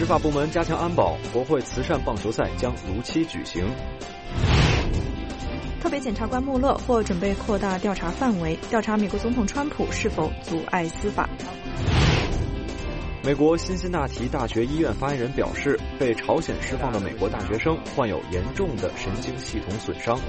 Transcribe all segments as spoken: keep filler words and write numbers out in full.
法部门加强安保，国会慈善棒球赛将如期举行。 特别检察官穆勒或准备扩大调查范围，调查美国总统川普是否阻碍司法。 美国辛辛那提大学医院发言人表示，被朝鲜释放的美国大学生患有严重的神经系统损伤。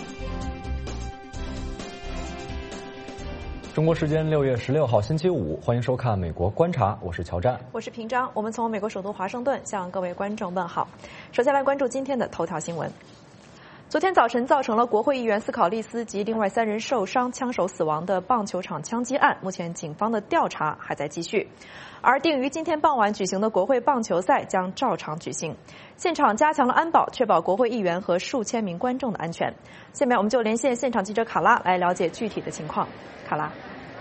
中国时间六月十六号星期五，欢迎收看《美国观察》，我是乔战， 我是平章。我们从美国首都华盛顿向各位观众问好。首先来关注今天的头条新闻。昨天早晨造成了国会议员斯考利斯及另外三人受伤、枪手死亡的棒球场枪击案，目前警方的调查还在继续。而定于今天傍晚举行的国会棒球赛将照常举行，现场加强了安保，确保国会议员和数千名观众的安全。下面我们就连线现场记者卡拉来了解具体的情况。卡拉。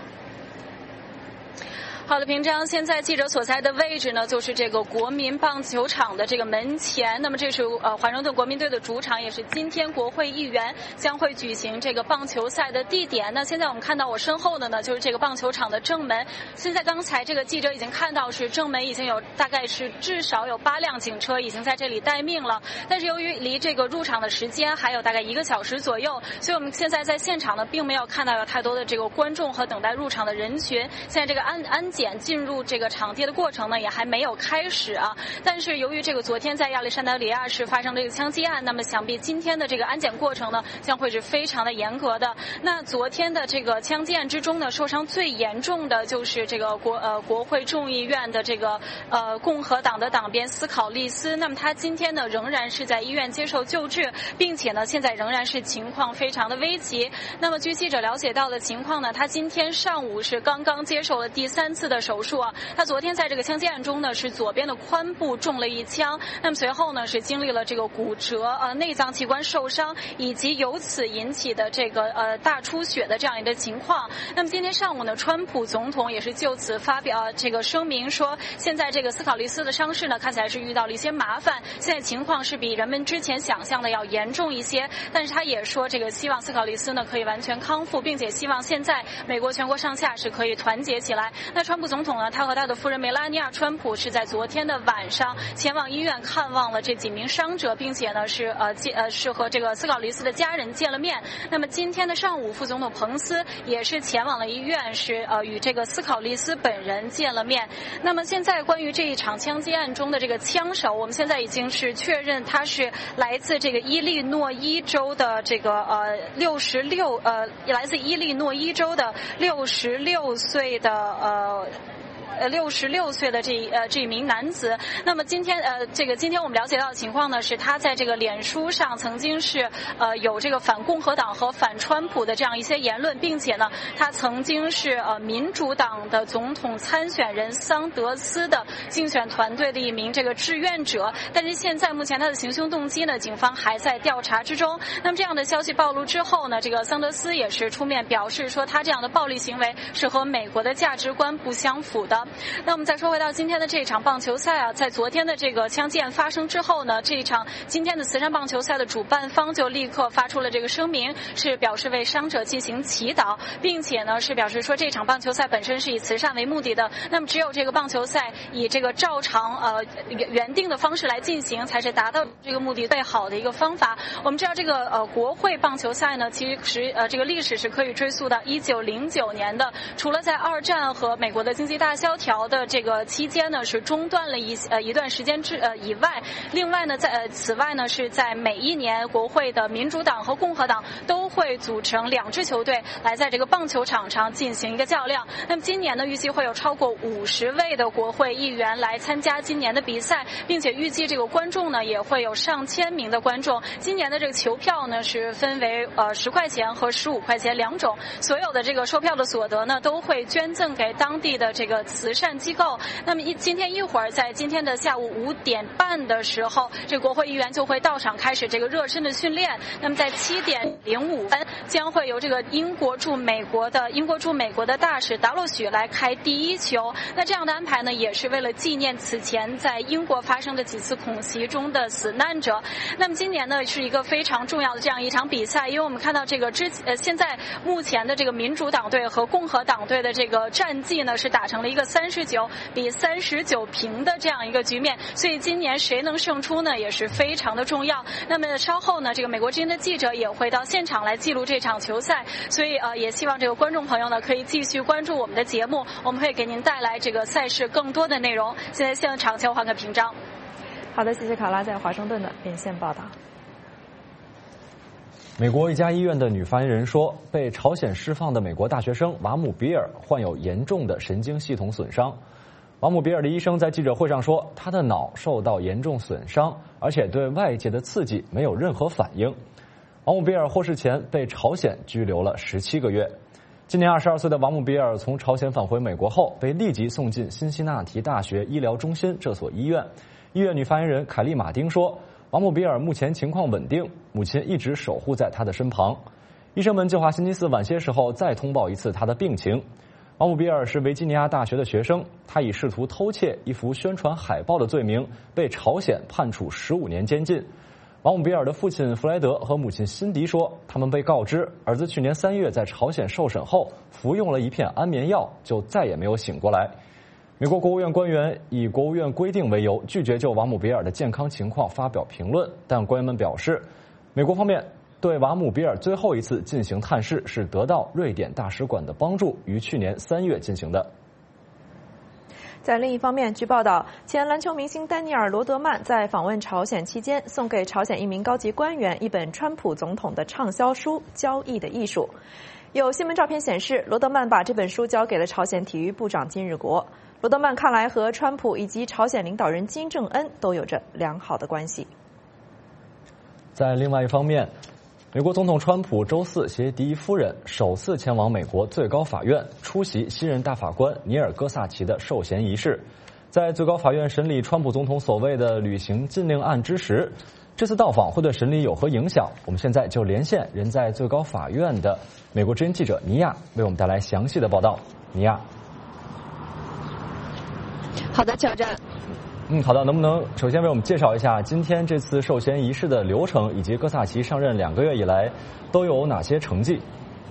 好的，平章，现在记者所在的位置呢，就是这个国民棒球场的这个门前。那么这是呃华盛顿国民队的主场，也是今天国会议员将会举行这个棒球赛的地点。那现在我们看到我身后的呢，就是这个棒球场的正门。现在刚才这个记者已经看到是正门已经有大概是至少有八辆警车已经在这里待命了。但是由于离这个入场的时间还有大概一个小时左右，所以我们现在在现场呢，并没有看到有太多的这个观众和等待入场的人群。现在这个安安进入这个场地的过程呢，也还没有开始啊。但是由于这个昨天在亚历山大里亚市发生这个枪击案，那么想必今天的这个安检过程呢，将会是非常的严格的。那昨天的这个枪击案之中呢，受伤最严重的就是这个国呃国会众议院的这个呃共和党的党鞭斯考利斯。那么他今天呢，仍然是在医院接受救治，并且呢，现在仍然是情况非常的危急。那么据记者了解到的情况呢，他今天上午是刚刚接受了第三次的手术。啊，他昨天在这个枪击案中呢，是左边的髋部中了一枪，那么随后呢是经历了这个骨折、呃内脏器官受伤，以及由此引起的这个呃大出血的这样一个情况。那么今天上午呢，川普总统也是就此发表、呃、这个声明说，现在这个斯考利斯的伤势呢，看起来是遇到了一些麻烦，现在情况是比人们之前想象的要严重一些。但是他也说，这个希望斯考利斯呢可以完全康复，并且希望现在美国全国上下是可以团结起来。那川普总统呢，他和他的夫人梅拉尼亚·川普是在昨天的晚上前往医院看望了这几名伤者，并且呢是呃见呃是和这个斯考利斯的家人见了面。那么今天的上午，副总统彭斯也是前往了医院，是呃与这个斯考利斯本人见了面。那么现在关于这一场枪击案中的这个枪手，我们现在已经是确认他是来自这个伊利诺伊州的这个呃六十六呃来自伊利诺伊州的六十六岁的呃。呃，六十六岁的这呃这一名男子。那么今天呃这个今天我们了解到的情况呢，是他在这个脸书上曾经是呃有这个反共和党和反川普的这样一些言论，并且呢，他曾经是呃民主党的总统参选人桑德斯的竞选团队的一名这个志愿者。但是现在目前他的行凶动机呢，警方还在调查之中。那么这样的消息暴露之后呢，这个桑德斯也是出面表示说，他这样的暴力行为是和美国的价值观不相符的。那我们再说回到今天的这场棒球赛啊，在昨天的这个枪击案发生之后呢，这一场今天的慈善棒球赛的主办方就立刻发出了这个声明，是表示为伤者进行祈祷，并且呢是表示说这场棒球赛本身是以慈善为目的的，那么只有这个棒球赛以这个照常呃原定的方式来进行，才是达到这个目的最好的一个方法。我们知道这个呃国会棒球赛呢，其实呃这个历史是可以追溯到一九零九年的，除了在二战和美国的经济大萧条的这个期间呢是中断了一呃一段时间之呃以外，另外呢在呃此外呢是在每一年国会的民主党和共和党都会组成两支球队来在这个棒球场上进行一个较量。那么今年呢预计会有超过五十位的国会议员来参加今年的比赛，并且预计这个观众呢也会有上千名的观众。今年的这个球票呢是分为呃十块钱和十五块钱两种，所有的这个售票的所得呢都会捐赠给当地的这个慈善机构。那么一今天一会儿在今天的下午五点半的时候，这个国会议员就会到场开始这个热身的训练。那么在七点零五分将会由这个英国驻美国的英国驻美国的大使达洛许来开第一球。那这样的安排呢，也是为了纪念此前在英国发生的几次恐袭中的死难者。那么今年呢是一个非常重要的这样一场比赛，因为我们看到这个之呃现在目前的这个民主党队和共和党队的这个战绩呢是打成了一个三十九比三十九平的这样一个局面，所以今年谁能胜出呢，也是非常的重要。那么稍后呢，这个美国之音的记者也会到现场来记录这场球赛，所以呃，也希望这个观众朋友呢可以继续关注我们的节目，我们会给您带来这个赛事更多的内容。现在现场交还给平章。 好的，谢谢卡拉在华盛顿的连线报道。 美国一家医院的女发言人说，被朝鲜释放的美国大学生瓦姆比尔患有严重的神经系统损伤。瓦姆比尔的医生在记者会上说，他的脑受到严重损伤，而且对外界的刺激没有任何反应。瓦姆比尔获释前被朝鲜拘留了十七个月。今年二十二岁的瓦姆比尔从朝鲜返回美国后，被立即送进辛辛那提大学医疗中心这所医院。医院女发言人凯利马丁说，瓦姆比尔目前情况稳定，母亲一直守护在他的身旁。医生们计划星期四晚些时候再通报一次他的病情。瓦姆比尔是维吉尼亚大学的学生，他以试图偷窃一幅宣传海报的罪名被朝鲜判处十五年监禁。瓦姆比尔的父亲弗莱德和母亲辛迪说，他们被告知儿子去年三月在朝鲜受审后服用了一片安眠药，就再也没有醒过来。美国国务院官员以国务院规定为由，拒绝就瓦姆比尔的健康情况发表评论，但官员们表示，美国方面对瓦姆比尔最后一次进行探视是得到瑞典大使馆的帮助，于去年三月进行的。 在另一方面，据报道，前篮球明星丹尼尔·罗德曼在访问朝鲜期间，送给朝鲜一名高级官员一本川普总统的畅销书《交易的艺术》。有新闻照片显示，罗德曼把这本书交给了朝鲜体育部长金日国。罗德曼看来和川普以及朝鲜领导人金正恩都有着良好的关系。 在另外一方面，美国总统川普周四携第一夫人首次前往美国最高法院出席新任大法官尼尔·戈萨奇的授衔仪式。在最高法院审理川普总统所谓的旅行禁令案之时，这次到访会对审理有何影响？我们现在就连线人在最高法院的美国之音记者尼亚，为我们带来详细的报道。尼亚。 好的，挑战。 嗯，好的，能不能首先为我们介绍一下今天这次授衔仪式的流程，以及戈萨奇上任两个月以来都有哪些成绩？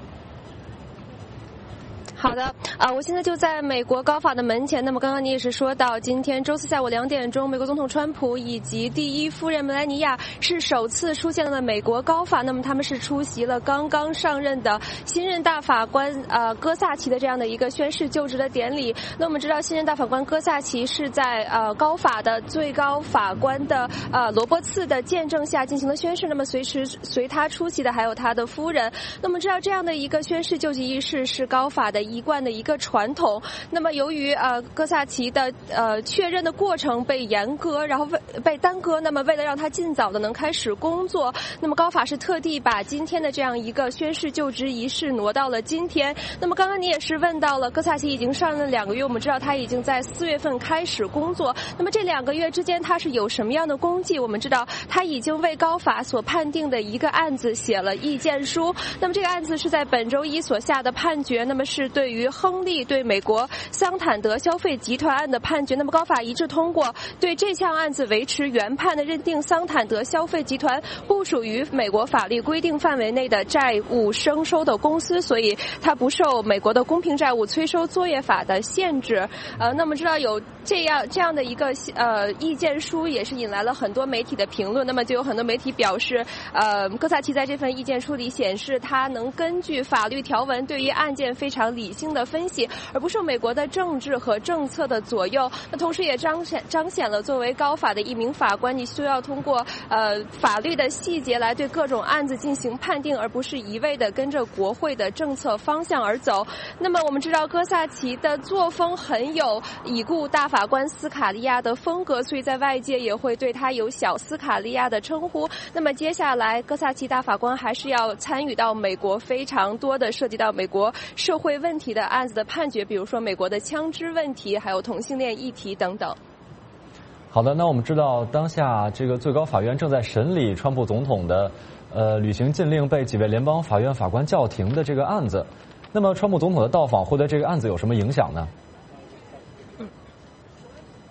好的，啊，我现在就在美国高法的门前。那么刚刚你也是说到，今天周四下午两点钟，美国总统川普以及第一夫人梅兰妮亚是首次出现了美国高法。那么他们是出席了刚刚上任的新任大法官呃戈萨奇的这样的一个宣誓就职的典礼。那我们知道，新任大法官戈萨奇是在呃高法的最高法官的呃罗伯茨的见证下进行了宣誓。那么随时随他出席的还有他的夫人。那么知道这样的一个宣誓就职仪式是高法的一贯的一个传统。那么由于呃戈萨奇的呃确认的过程被严格，然后为被耽搁，那么为了让他尽早的能开始工作，那么高法是特地把今天的这样一个宣誓就职仪式挪到了今天。那么刚刚你也是问到了，戈萨奇已经上任两个月，我们知道他已经在四月份开始工作。那么这两个月之间他是有什么样的功绩？我们知道他已经为高法所判定的一个案子写了意见书。那么这个案子是在本周一所下的判决，那么是对于亨利对美国桑坦德消费集团案的判决。那么高法一致通过对这项案子维持原判的认定，桑坦德消费集团不属于美国法律规定范围内的债务征收的公司，所以它不受美国的公平债务催收作业法的限制。呃，那么知道有这样这样的一个呃意见书，也是引来了很多媒体的评论。那么就有很多媒体表示，呃，戈萨奇在这份意见书里显示，他能根据法律条文对于案件非常理性的分析，而不受美国的政治和政策的左右。那同时也彰显彰显了作为高法的一名法官，你需要通过呃法律的细节来对各种案子进行判定，而不是一味的跟着国会的政策方向而走。那么我们知道戈萨奇的作风很有已故大法官斯卡利亚的风格，所以在外界也会对他有小斯卡利亚的称呼。那么接下来戈萨奇大法官还是要参与到美国非常多的涉及到美国社会问题的案子的判决，比如说美国的枪支问题，还有同性恋议题等等。 好的，那我们知道当下这个最高法院正在审理川普总统的呃旅行禁令被几位联邦法院法官叫停的这个案子。那么川普总统的到访会对这个案子有什么影响呢？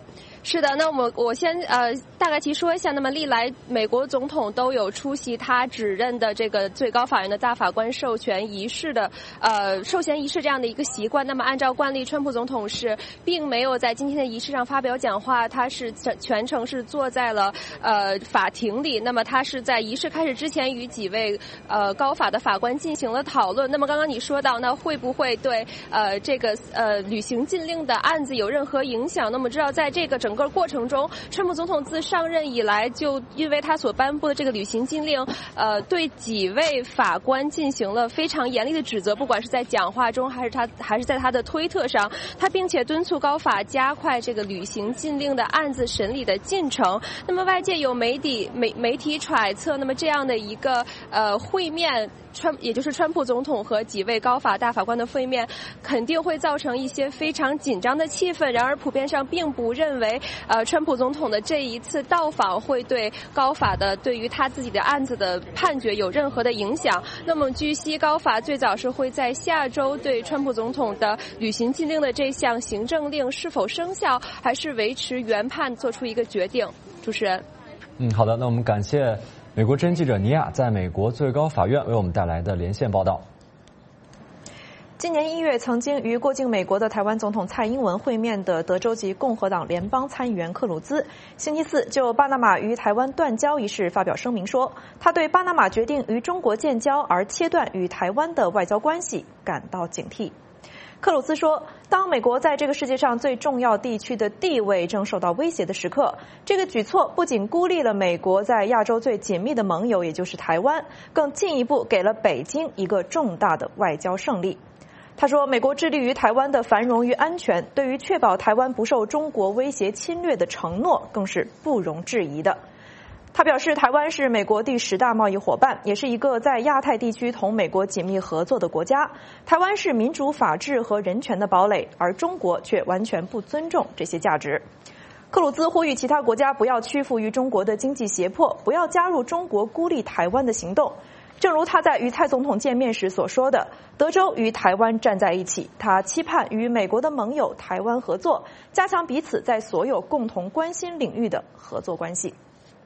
是的，那我们我先呃大概提说一下，那么历来美国总统都有出席他指认的这个最高法院的大法官授权仪式的呃授权仪式这样的一个习惯。那么按照惯例，川普总统是并没有在今天的仪式上发表讲话，他是全程是坐在了呃法庭里。那么他是在仪式开始之前与几位呃高法的法官进行了讨论。那么刚刚你说到，那会不会对呃这个呃履行禁令的案子有任何影响？那么知道在这个整个过程中，川普总统自上任以来，就因为他所颁布的这个履行禁令，呃，对几位法官进行了非常严厉的指责，不管是在讲话中，还是他还是在他的推特上，他并且敦促高法加快这个履行禁令的案子审理的进程。那么外界有媒体媒媒体揣测，那么这样的一个呃会面。川也就是川普总统和几位高法大法官的会面，肯定会造成一些非常紧张的气氛。然而，普遍上并不认为，呃，川普总统的这一次到访会对高法的对于他自己的案子的判决有任何的影响。那么，据悉，高法最早是会在下周对川普总统的履行禁令的这项行政令是否生效，还是维持原判做出一个决定。主持人， 嗯，好的，那我们感谢。美国真记者尼亚在美国最高法院为我们带来的连线报道。 今年一月，曾经与过境美国的台湾总统蔡英文会面的德州籍共和党联邦参议员克鲁兹，星期四就巴拿马与台湾断交一事发表声明说，他对巴拿马决定与中国建交而切断与台湾的外交关系感到警惕。克鲁兹说，当美国在这个世界上最重要地区的地位正受到威胁的时刻，这个举措不仅孤立了美国在亚洲最紧密的盟友，也就是台湾，更进一步给了北京一个重大的外交胜利。他说，美国致力于台湾的繁荣与安全，对于确保台湾不受中国威胁侵略的承诺更是不容置疑的。他表示，台湾是美国第十大贸易伙伴，也是一个在亚太地区同美国紧密合作的国家。台湾是民主、法治和人权的堡垒，而中国却完全不尊重这些价值。克鲁兹呼吁其他国家不要屈服于中国的经济胁迫，不要加入中国孤立台湾的行动。正如他在与蔡总统见面时所说的，德州与台湾站在一起，他期盼与美国的盟友台湾合作，加强彼此在所有共同关心领域的合作关系。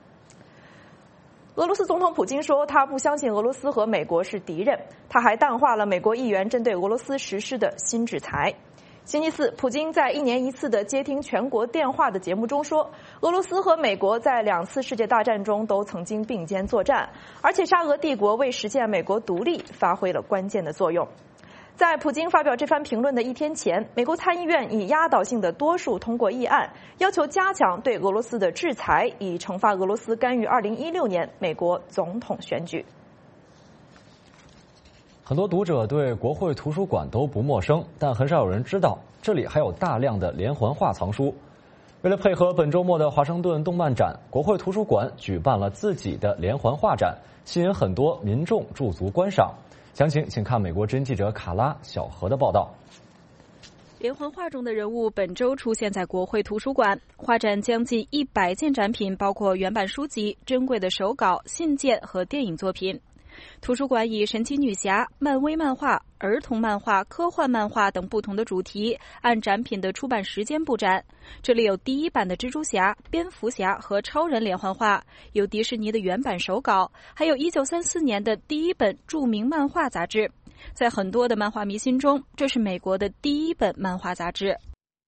俄罗斯总统普京说，他不相信俄罗斯和美国是敌人，他还淡化了美国议员针对俄罗斯实施的新制裁。星期四，普京在一年一次的接听全国电话的节目中说，俄罗斯和美国在两次世界大战中都曾经并肩作战，而且沙俄帝国为实现美国独立发挥了关键的作用。在普京发表这番评论的一天前，美国参议院以压倒性的多数通过议案，要求加强对俄罗斯的制裁，以惩罚俄罗斯干预二零一六年美国总统选举。 很多读者对国会图书馆都不陌生，但很少有人知道这里还有大量的连环画藏书。为了配合本周末的华盛顿动漫展，国会图书馆举办了自己的连环画展，吸引很多民众驻足观赏。详情请看美国真记者卡拉小何的报道。 连环画中的人物本周出现在国会图书馆，画展将近一百件展品，包括原版书籍、珍贵的手稿、信件和电影作品。图书馆以神奇女侠、漫威漫画、儿童漫画、科幻漫画等不同的主题，按展品的出版时间布展。这里有第一版的蜘蛛侠、蝙蝠侠和超人连环画，有迪士尼的原版手稿，还有一九三四年的第一本著名漫画杂志。在很多的漫画迷心中，这是美国的第一本漫画杂志。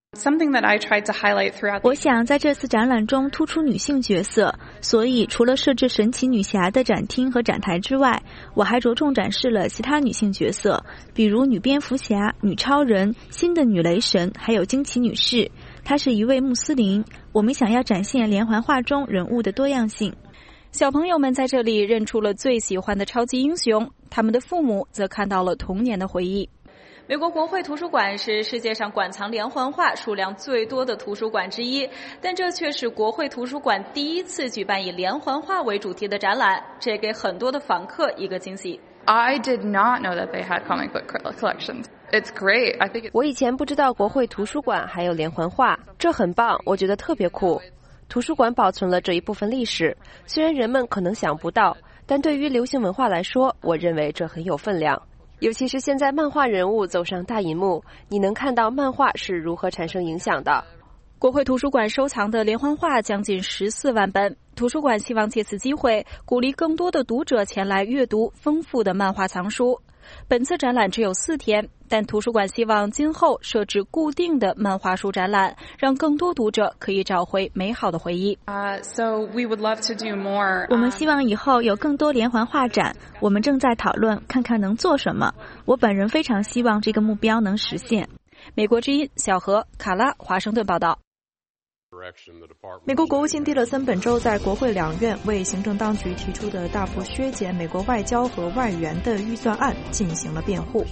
我想在这次展览中突出女性角色，所以除了设置神奇女侠的展厅和展台之外，我还着重展示了其他女性角色，比如女蝙蝠侠、女超人、新的女雷神，还有惊奇女士。她是一位穆斯林。我们想要展现连环画中人物的多样性。 小朋友们在这里认出了最喜欢的超级英雄，他们的父母则看到了童年的回忆。 美国国会图书馆是世界上馆藏连环画数量最多的图书馆之一，但这却是国会图书馆第一次举办以连环画为主题的展览，这给很多的访客一个惊喜。 I did not know that they had comic book collections. It's great. I think it's... 我以前不知道国会图书馆还有连环画，这很棒，我觉得特别酷。图书馆保存了这一部分历史，虽然人们可能想不到，但对于流行文化来说，我认为这很有分量。尤其是现在漫画人物走上大荧幕，你能看到漫画是如何产生影响的。 国会图书馆收藏的连环画将近十四万本，图书馆希望借此机会鼓励更多的读者前来阅读丰富的漫画藏书。本次展览只有四天，但图书馆希望今后设置固定的漫画书展览，让更多读者可以找回美好的回忆。 Uh, so we would love to do more. 我们希望以后有更多连环画展，我们正在讨论看看能做什么。我本人非常希望这个目标能实现。 美国之音小何、卡拉，华盛顿报道。 美国国务卿蒂勒森本周在国会两院为行政当局提出的大幅削减美国外交和外援的预算案进行了辩护。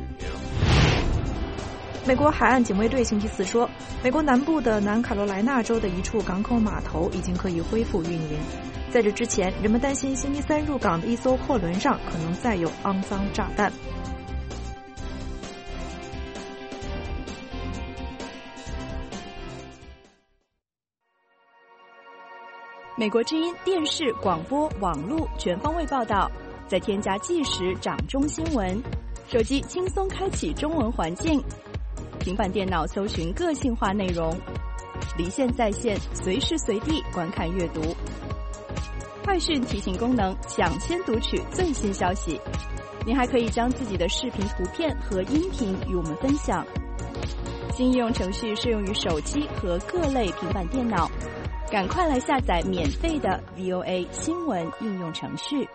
美国海岸警卫队星期四说，美国南部的南卡罗来纳州的一处港口码头已经可以恢复运营。在这之前，人们担心星期三入港的一艘货轮上可能载有肮脏炸弹。 美国之音电视、广播、网络全方位报道，再添加即时掌中新闻，手机轻松开启中文环境，平板电脑搜寻个性化内容，离线在线，随时随地观看阅读。快讯提醒功能，抢先读取最新消息。您还可以将自己的视频、图片和音频与我们分享。新应用程序适用于手机和各类平板电脑。赶快来下载免费的 V O A 新闻应用程序。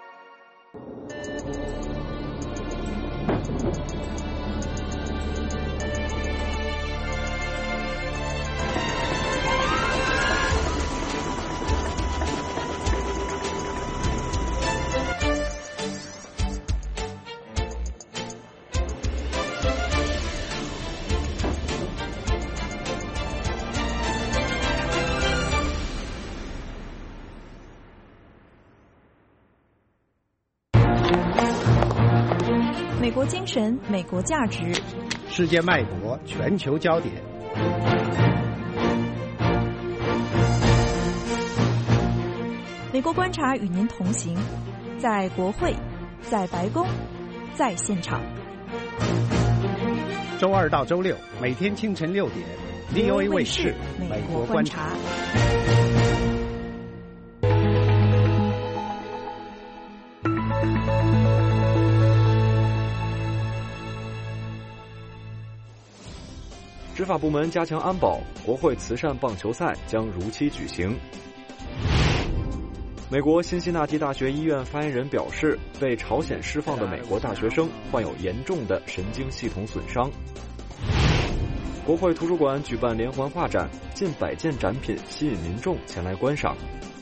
美国精神，美国价值， 世界脉搏，全球焦点。 美国观察与您同行，在国会，在白宫，在现场。 周二到周六，每天清晨六点 ，V O A 卫视《美国观察》。 执法部门加强安保，国会慈善棒球赛将如期举行。美国辛辛那提大学医院发言人表示，被朝鲜释放的美国大学生患有严重的神经系统损伤。国会图书馆举办连环画展，近百件展品吸引民众前来观赏。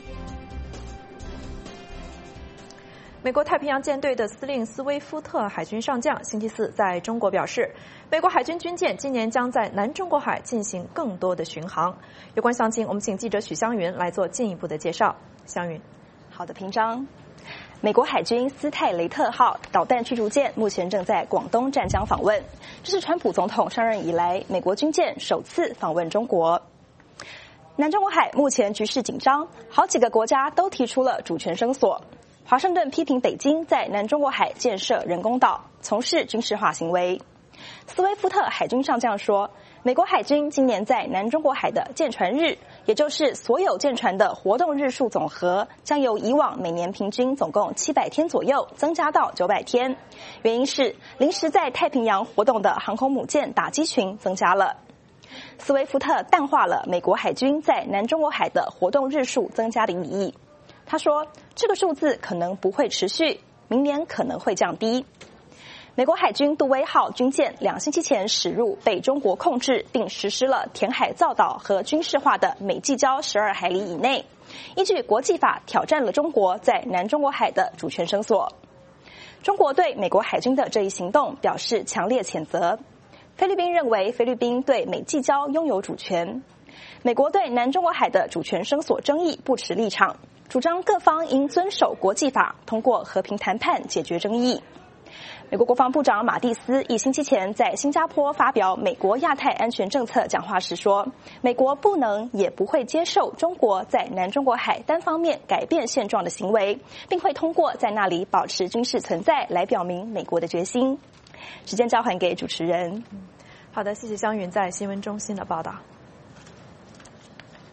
美国太平洋舰队的司令斯威夫特海军上将星期四在中国表示，美国海军军舰今年将在南中国海进行更多的巡航。有关详情，我们请记者许湘云来做进一步的介绍。湘云， 好的，平章。美国海军斯泰雷特号导弹驱逐舰目前正在广东湛江访问，这是川普总统上任以来美国军舰首次访问中国。南中国海目前局势紧张，好几个国家都提出了主权声索。华盛顿批评北京在南中国海建设人工岛，从事军事化行为。斯威夫特海军上将说，美国海军今年在南中国海的舰船日，也就是所有舰船的活动日数总和，将由以往每年平均总共七百天左右增加到九百天。原因是临时在太平洋活动的航空母舰打击群增加了。斯威夫特淡化了美国海军在南中国海的活动日数增加的意义。他说，这个数字可能不会持续，明年可能会降低。美国海军杜威号军舰两星期前驶入被中国控制并实施了填海造岛和军事化的美济礁十二海里以内，依据国际法挑战了中国在南中国海的主权声索。中国对美国海军的这一行动表示强烈谴责。菲律宾认为菲律宾对美济礁拥有主权。美国对南中国海的主权声索争议不持立场，主张各方应遵守国际法，通过和平谈判解决争议。美国国防部长马蒂斯一星期前在新加坡发表美国亚太安全政策讲话时说，美国不能也不会接受中国在南中国海单方面改变现状的行为，并会通过在那里保持军事存在来表明美国的决心。时间交还给主持人。 好的，谢谢湘云在新闻中心的报道。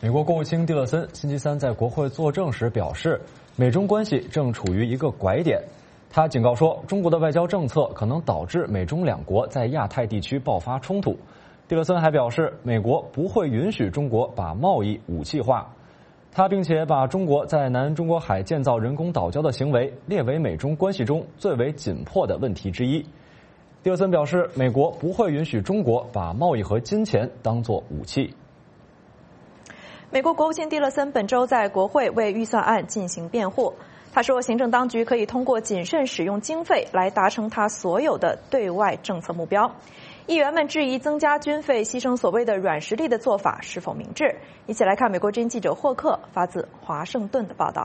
美国国务卿蒂勒森星期三在国会作证时表示，美中关系正处于一个拐点。他警告说，中国的外交政策可能导致美中两国在亚太地区爆发冲突。蒂勒森还表示，美国不会允许中国把贸易武器化。他并且把中国在南中国海建造人工岛礁的行为列为美中关系中最为紧迫的问题之一。蒂勒森表示，美国不会允许中国把贸易和金钱当作武器。 美国国务卿蒂勒森本周在国会为预算案进行辩护。他说，行政当局可以通过谨慎使用经费来达成他所有的对外政策目标。议员们质疑增加军费、牺牲所谓的软实力的做法是否明智。一起来看美国之音记者霍克发自华盛顿的报道。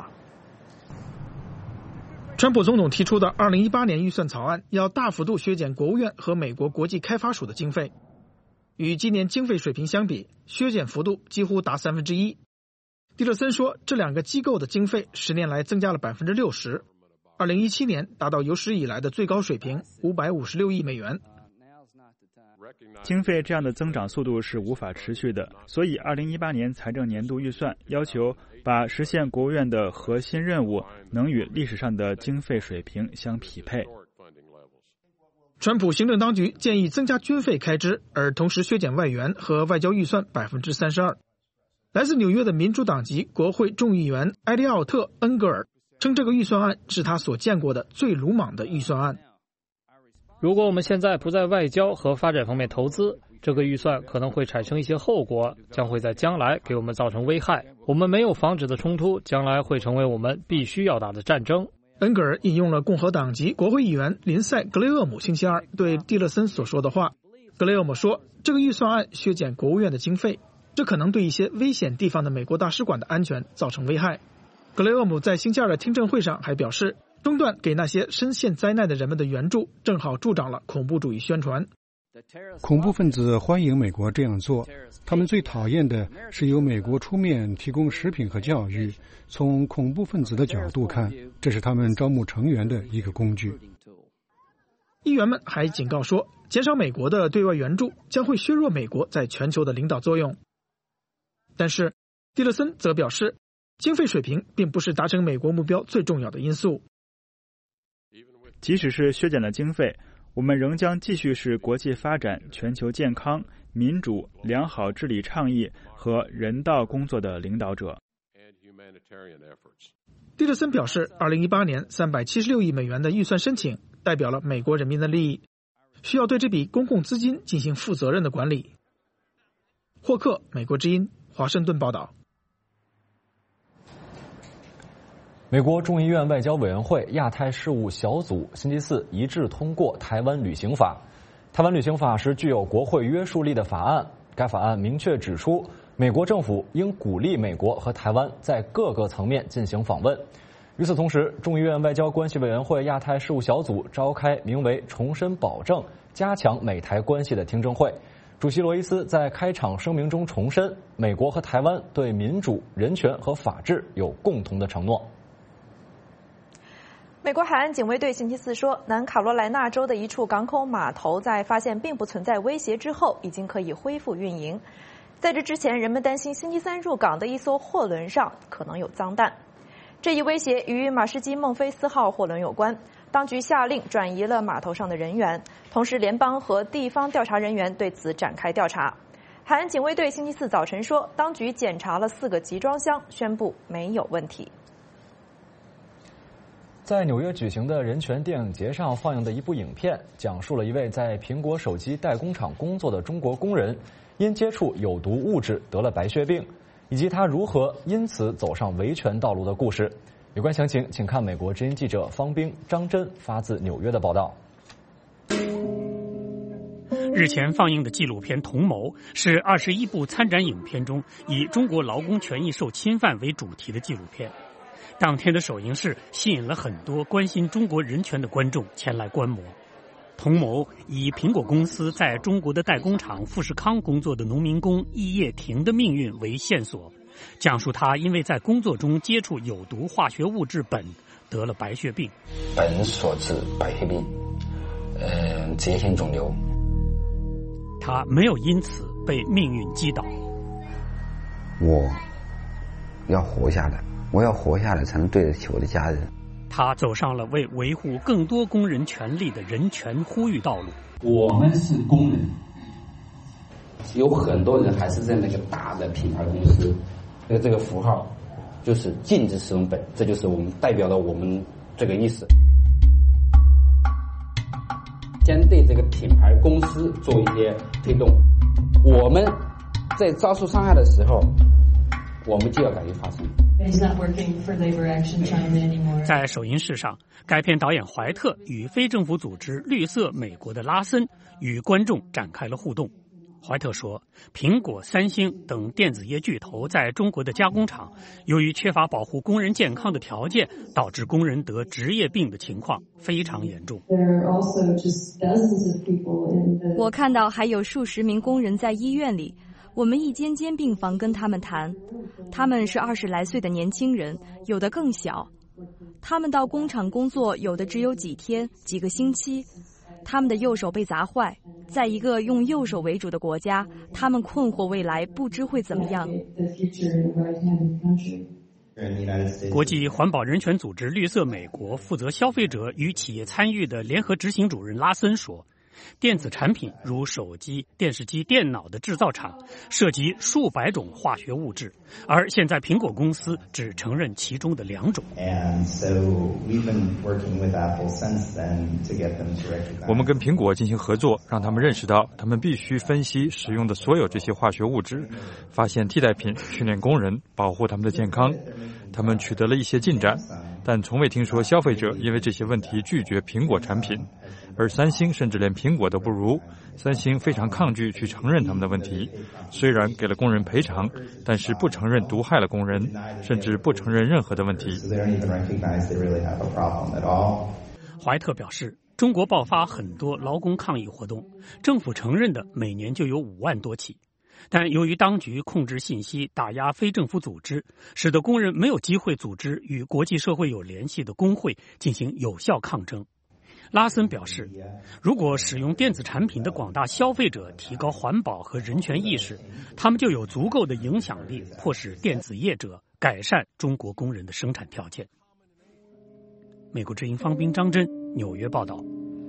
川普总统提出的二零一八年预算草案要大幅度削减国务院和美国国际开发署的经费。与今年经费水平相比，削减幅度几乎达三分之一。蒂勒森说，这两个机构的经费十年来增加了百分之六十，二零一七年达到有史以来的最高水平五百五十六亿美元。 经费这样的增长速度是无法持续的，所以二零一八年财政年度预算要求把实现国务院的核心任务能与历史上的经费水平相匹配。 川普行政当局建议增加军费开支，而同时削减外援和外交预算百分之三十二。来自纽约的民主党籍国会众议员埃利奥特·恩格尔称，这个预算案是他所见过的最鲁莽的预算案。 如果我们现在不在外交和发展方面投资，这个预算可能会产生一些后果，将会在将来给我们造成危害。我们没有防止的冲突，将来会成为我们必须要打的战争。 恩格尔引用了共和党籍国会议员林赛·格雷厄姆星期二对蒂勒森所说的话。格雷厄姆说，这个预算案削减国务院的经费，这可能对一些危险地方的美国大使馆的安全造成危害。格雷厄姆在星期二的听证会上还表示，中断给那些深陷灾难的人们的援助，正好助长了恐怖主义宣传。 恐怖分子欢迎美国这样做，他们最讨厌的是由美国出面提供食品和教育。从恐怖分子的角度看，这是他们招募成员的一个工具。 议员们还警告说，减少美国的对外援助将会削弱美国在全球的领导作用。但是蒂勒森则表示，经费水平并不是达成美国目标最重要的因素。 即使是削减了经费，我们仍将继续是国际发展、全球健康、民主、良好治理倡议和人道工作的领导者。 蒂勒森表示，二零一八年三百七十六亿美元的预算申请代表了美国人民的利益，需要对这笔公共资金进行负责任的管理。霍克，美国之音，华盛顿报道。 美国众议院外交委员会亚太事务小组星期四一致通过台湾旅行法。台湾旅行法是具有国会约束力的法案，该法案明确指出，美国政府应鼓励美国和台湾在各个层面进行访问。与此同时，众议院外交关系委员会亚太事务小组召开名为“重申保证，加强美台关系”的听证会。主席罗伊斯在开场声明中重申，美国和台湾对民主、人权和法治有共同的承诺。 美国海岸警卫队星期四说，南卡罗来纳州的一处港口码头在发现并不存在威胁之后，已经可以恢复运营。在这之前，人们担心星期三入港的一艘货轮上可能有脏弹。这一威胁与马士基孟菲斯号货轮有关，当局下令转移了码头上的人员，同时联邦和地方调查人员对此展开调查。海岸警卫队星期四早晨说，当局检查了四个集装箱，宣布没有问题。 在纽约举行的人权电影节上放映的一部影片，讲述了一位在苹果手机代工厂工作的中国工人因接触有毒物质得了白血病，以及他如何因此走上维权道路的故事。有关详情，请看美国之音记者方冰、张真发自纽约的报道。 日前放映的纪录片《同谋》是二十一部参展影片中以中国劳工权益受侵犯为主题的纪录片。当天的首映式吸引了很多关心中国人权的观众前来观摩。同谋以苹果公司在中国的代工厂富士康工作的农民工易业庭的命运为线索，讲述他因为在工作中接触有毒化学物质苯得了白血病。 苯所致白血病，呃，结性肿瘤。 他没有因此被命运击倒。 我要活下来，我要活下来才能对得起我的家人。 他走上了为维护更多工人权利的人权呼吁道路。 我们是工人，有很多人还是在那个大的品牌公司，那这个符号就是禁止使用本，这就是我们代表了我们这个意思。先对这个品牌公司做一些推动，我们在遭受伤害的时候，我们就要敢于发声。 在首映式上，该片导演怀特与非政府组织绿色美国的拉森与观众展开了互动。怀特说，苹果、三星等电子业巨头在中国的加工厂，由于缺乏保护工人健康的条件，导致工人得职业病的情况非常严重。 我看到还有数十名工人在医院里，我们一间间病房跟他们谈，他们是二十来岁的年轻人，有的更小。他们到工厂工作，有的只有几天、几个星期。他们的右手被砸坏，在一个用右手为主的国家，他们困惑未来不知会怎么样。 国际环保人权组织绿色美国负责消费者与企业参与的联合执行主任拉森说，电子产品如手机、电视机、电脑的制造厂涉及数百种化学物质，而现在苹果公司只承认其中的两种。 我们跟苹果进行合作，让他们认识到他们必须分析使用的所有这些化学物质，发现替代品，训练工人，保护他们的健康。他们取得了一些进展，但从未听说消费者因为这些问题拒绝苹果产品。而三星甚至连苹果都不如，三星非常抗拒去承认他们的问题，虽然给了工人赔偿，但是不承认毒害了工人，甚至不承认任何的问题。 怀特表示，中国爆发很多劳工抗议活动，政府承认的每年就有五万多起，但由于当局控制信息，打压非政府组织，使得工人没有机会组织与国际社会有联系的工会进行有效抗争。拉森表示，如果使用电子产品的广大消费者提高环保和人权意识，他们就有足够的影响力，迫使电子业者改善中国工人的生产条件。美国之音方斌、张真纽约报道。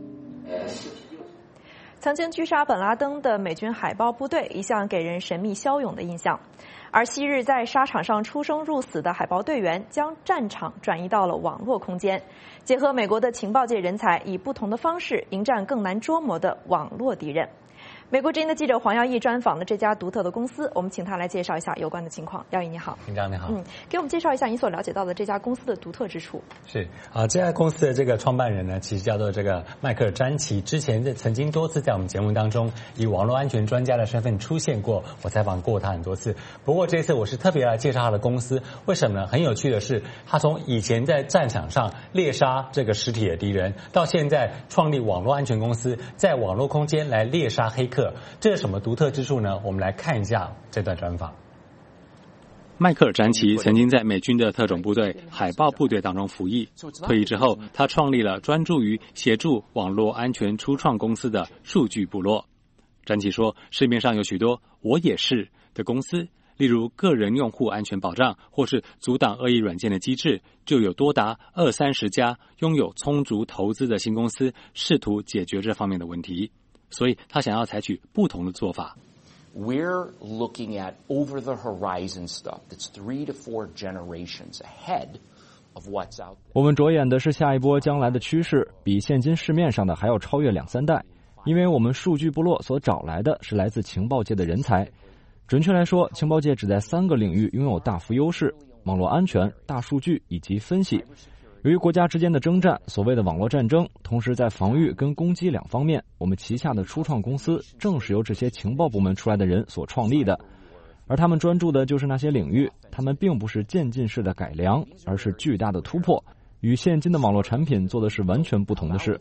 曾经狙杀本拉登的美军海豹部队一向给人神秘骁勇的印象，而昔日在沙场上出生入死的海豹队员将战场转移到了网络空间，结合美国的情报界人才，以不同的方式迎战更难捉摸的网络敌人。美国之音的记者黄耀义专访了这家独特的公司，我们请他来介绍一下有关的情况。耀义你好。 平常你好。 嗯，给我们介绍一下你所了解到的这家公司的独特之处。 是啊，这家公司的这个创办人呢，其实叫做这个迈克尔·詹奇，之前曾经多次在我们节目当中以网络安全专家的身份出现过，我采访过他很多次。不过这次我是特别来介绍他的公司，为什么呢？很有趣的是，他从以前在战场上猎杀这个实体的敌人，到现在创立网络安全公司，在网络空间来猎杀黑客。这是什么独特之处呢？我们来看一下这段专访。 迈克尔·詹奇曾经在美军的特种部队海豹部队当中服役，退役之后，他创立了专注于协助网络安全初创公司的数据部落。詹奇说，市面上有许多我也是的公司，例如个人用户安全保障或是阻挡恶意软件的机制，就有多达二三十家拥有充足投资的新公司试图解决这方面的问题。所以他想要采取不同的做法。 We're looking at over-the-horizon stuff that's three to four generations ahead of what's out there. 我们着眼的是下一波将来的趋势，比现今市面上的还要超越两三代，因为我们数据部落所找来的是来自情报界的人才。准确来说，情报界只在三个领域拥有大幅优势：网络安全、大数据以及分析。由于国家之间的征战，所谓的网络战争，同时在防御跟攻击两方面，我们旗下的初创公司正是由这些情报部门出来的人所创立的，而他们专注的就是那些领域，他们并不是渐进式的改良，而是巨大的突破，与现今的网络产品做的是完全不同的事。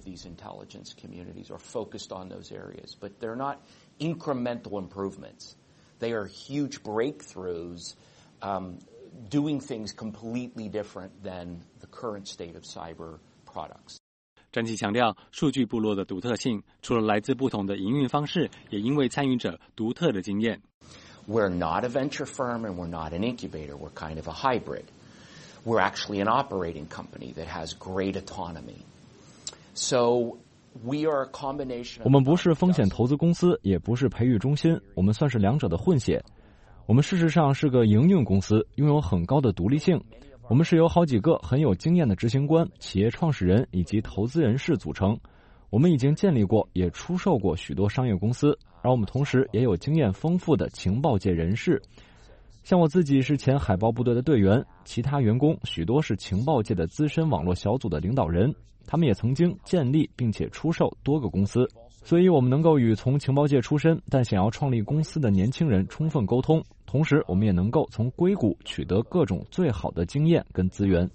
Doing things completely different than the current state of cyber products. 詹奇强调，数据部落的独特性，除了来自不同的营运方式，也因为参与者独特的经验。 we're not a venture firm and we're not an incubator. We're kind of a hybrid. We're actually an operating company that has great autonomy. So we are a combination of 我们不是风险投资公司，也不是培育中心，我们算是两者的混血。我们事实上是个营运公司，拥有很高的独立性。我们是由好几个很有经验的执行官、企业创始人以及投资人士组成。我们已经建立过，也出售过许多商业公司，而我们同时也有经验丰富的情报界人士。像我自己是前海豹部队的队员，其他员工许多是情报界的资深网络小组的领导人，他们也曾经建立并且出售多个公司。所以我们能够与从情报界出身但想要创立公司的年轻人充分沟通，同时我们也能够从硅谷取得各种最好的经验跟资源。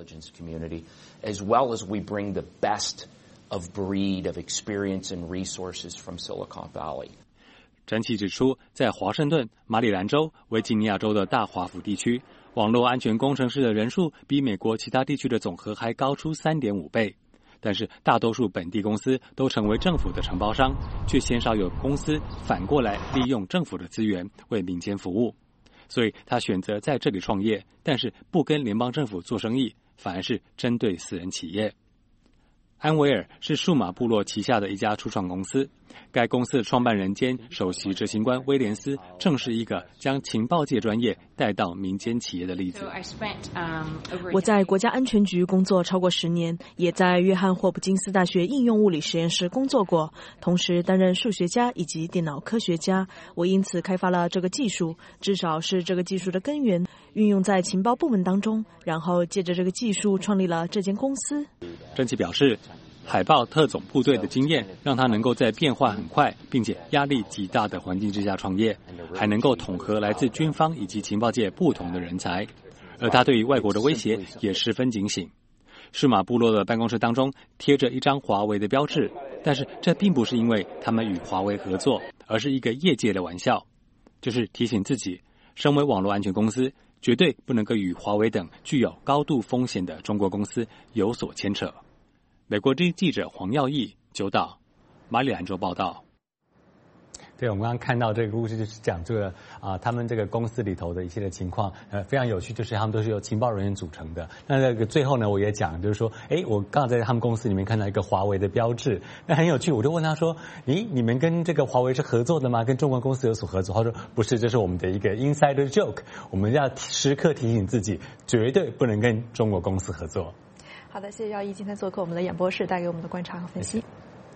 as well as we bring the best of breed of experience and resources from Silicon Valley. 詹奇指出，在华盛顿、马里兰州、维吉尼亚州的大华府地区，网络安全工程师的人数比美国其他地区的总和还高出 三点五倍。但是大多数本地公司都成为政府的承包商，却鲜少有公司反过来利用政府的资源为民间服务。所以他选择在这里创业，但是不跟联邦政府做生意，反而是针对私人企业。安维尔是数码部落旗下的一家初创公司，该公司的创办人兼首席执行官威廉斯正是一个将情报界专业带到民间企业的例子。 我在国家安全局工作超过十年，也在约翰霍普金斯大学应用物理实验室工作过，同时担任数学家以及电脑科学家。我因此开发了这个技术，至少是这个技术的根源，运用在情报部门当中，然后借着这个技术创立了这间公司。 詹奇表示，海豹特种部队的经验让他能够在变化很快并且压力极大的环境之下创业，还能够统合来自军方以及情报界不同的人才。而他对于外国的威胁也十分警醒。数码部落的办公室当中贴着一张华为的标志，但是这并不是因为他们与华为合作，而是一个业界的玩笑，就是提醒自己，身为网络安全公司，绝对不能够与华为等具有高度风险的中国公司有所牵扯。美国之音记者黄耀义九岛马里兰州报道。 对，我们刚刚看到这个故事，就是讲这个啊、呃，他们这个公司里头的一些的情况，呃，非常有趣，就是他们都是由情报人员组成的。那这个最后呢，我也讲，就是说，哎，我刚好在他们公司里面看到一个华为的标志，那很有趣，我就问他说，咦，你们跟这个华为是合作的吗？跟中国公司有所合作？他说不是，这是我们的一个 insider joke， 我们要时刻提醒自己，绝对不能跟中国公司合作。 好的，谢谢耀一今天做客我们的演播室，带给我们的观察和分析。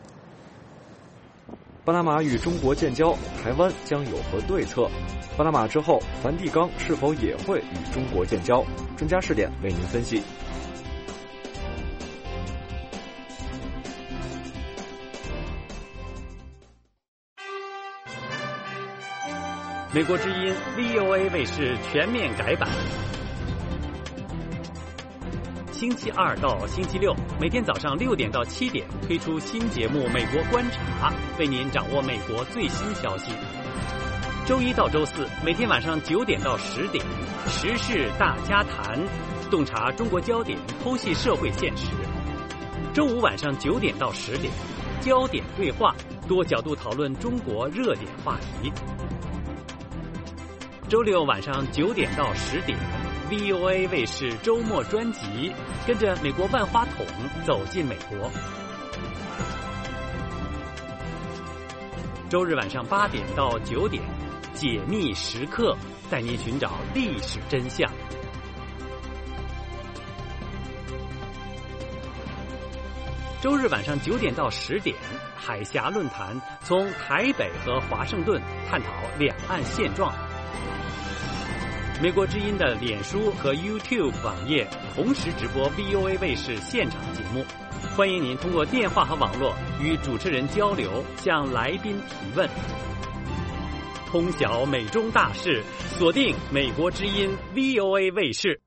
巴拿马与中国建交，台湾将有何对策？巴拿马之后，梵蒂冈是否也会与中国建交？专家视点为您分析。 美国之音 V O A 卫视全面改版。星期二到星期六，每天早上六点到七点推出新节目《美国观察》，为您掌握美国最新消息。周一到周四，每天晚上九点到十点，时事大家谈，洞察中国焦点，剖析社会现实。周五晚上九点到十点，焦点对话，多角度讨论中国热点话题。周六晚上九点到十点。V O A 卫视周末专辑，跟着美国万花筒走进美国。周日晚上八点到九点，解密时刻，带您寻找历史真相。周日晚上九点到十点，海峡论坛从台北和华盛顿探讨两岸现状。美国之音的脸书和 YouTube 网页同时直播 V O A 卫视现场节目，欢迎您通过电话和网络与主持人交流，向来宾提问。通晓美中大事，锁定美国之音 V O A 卫视。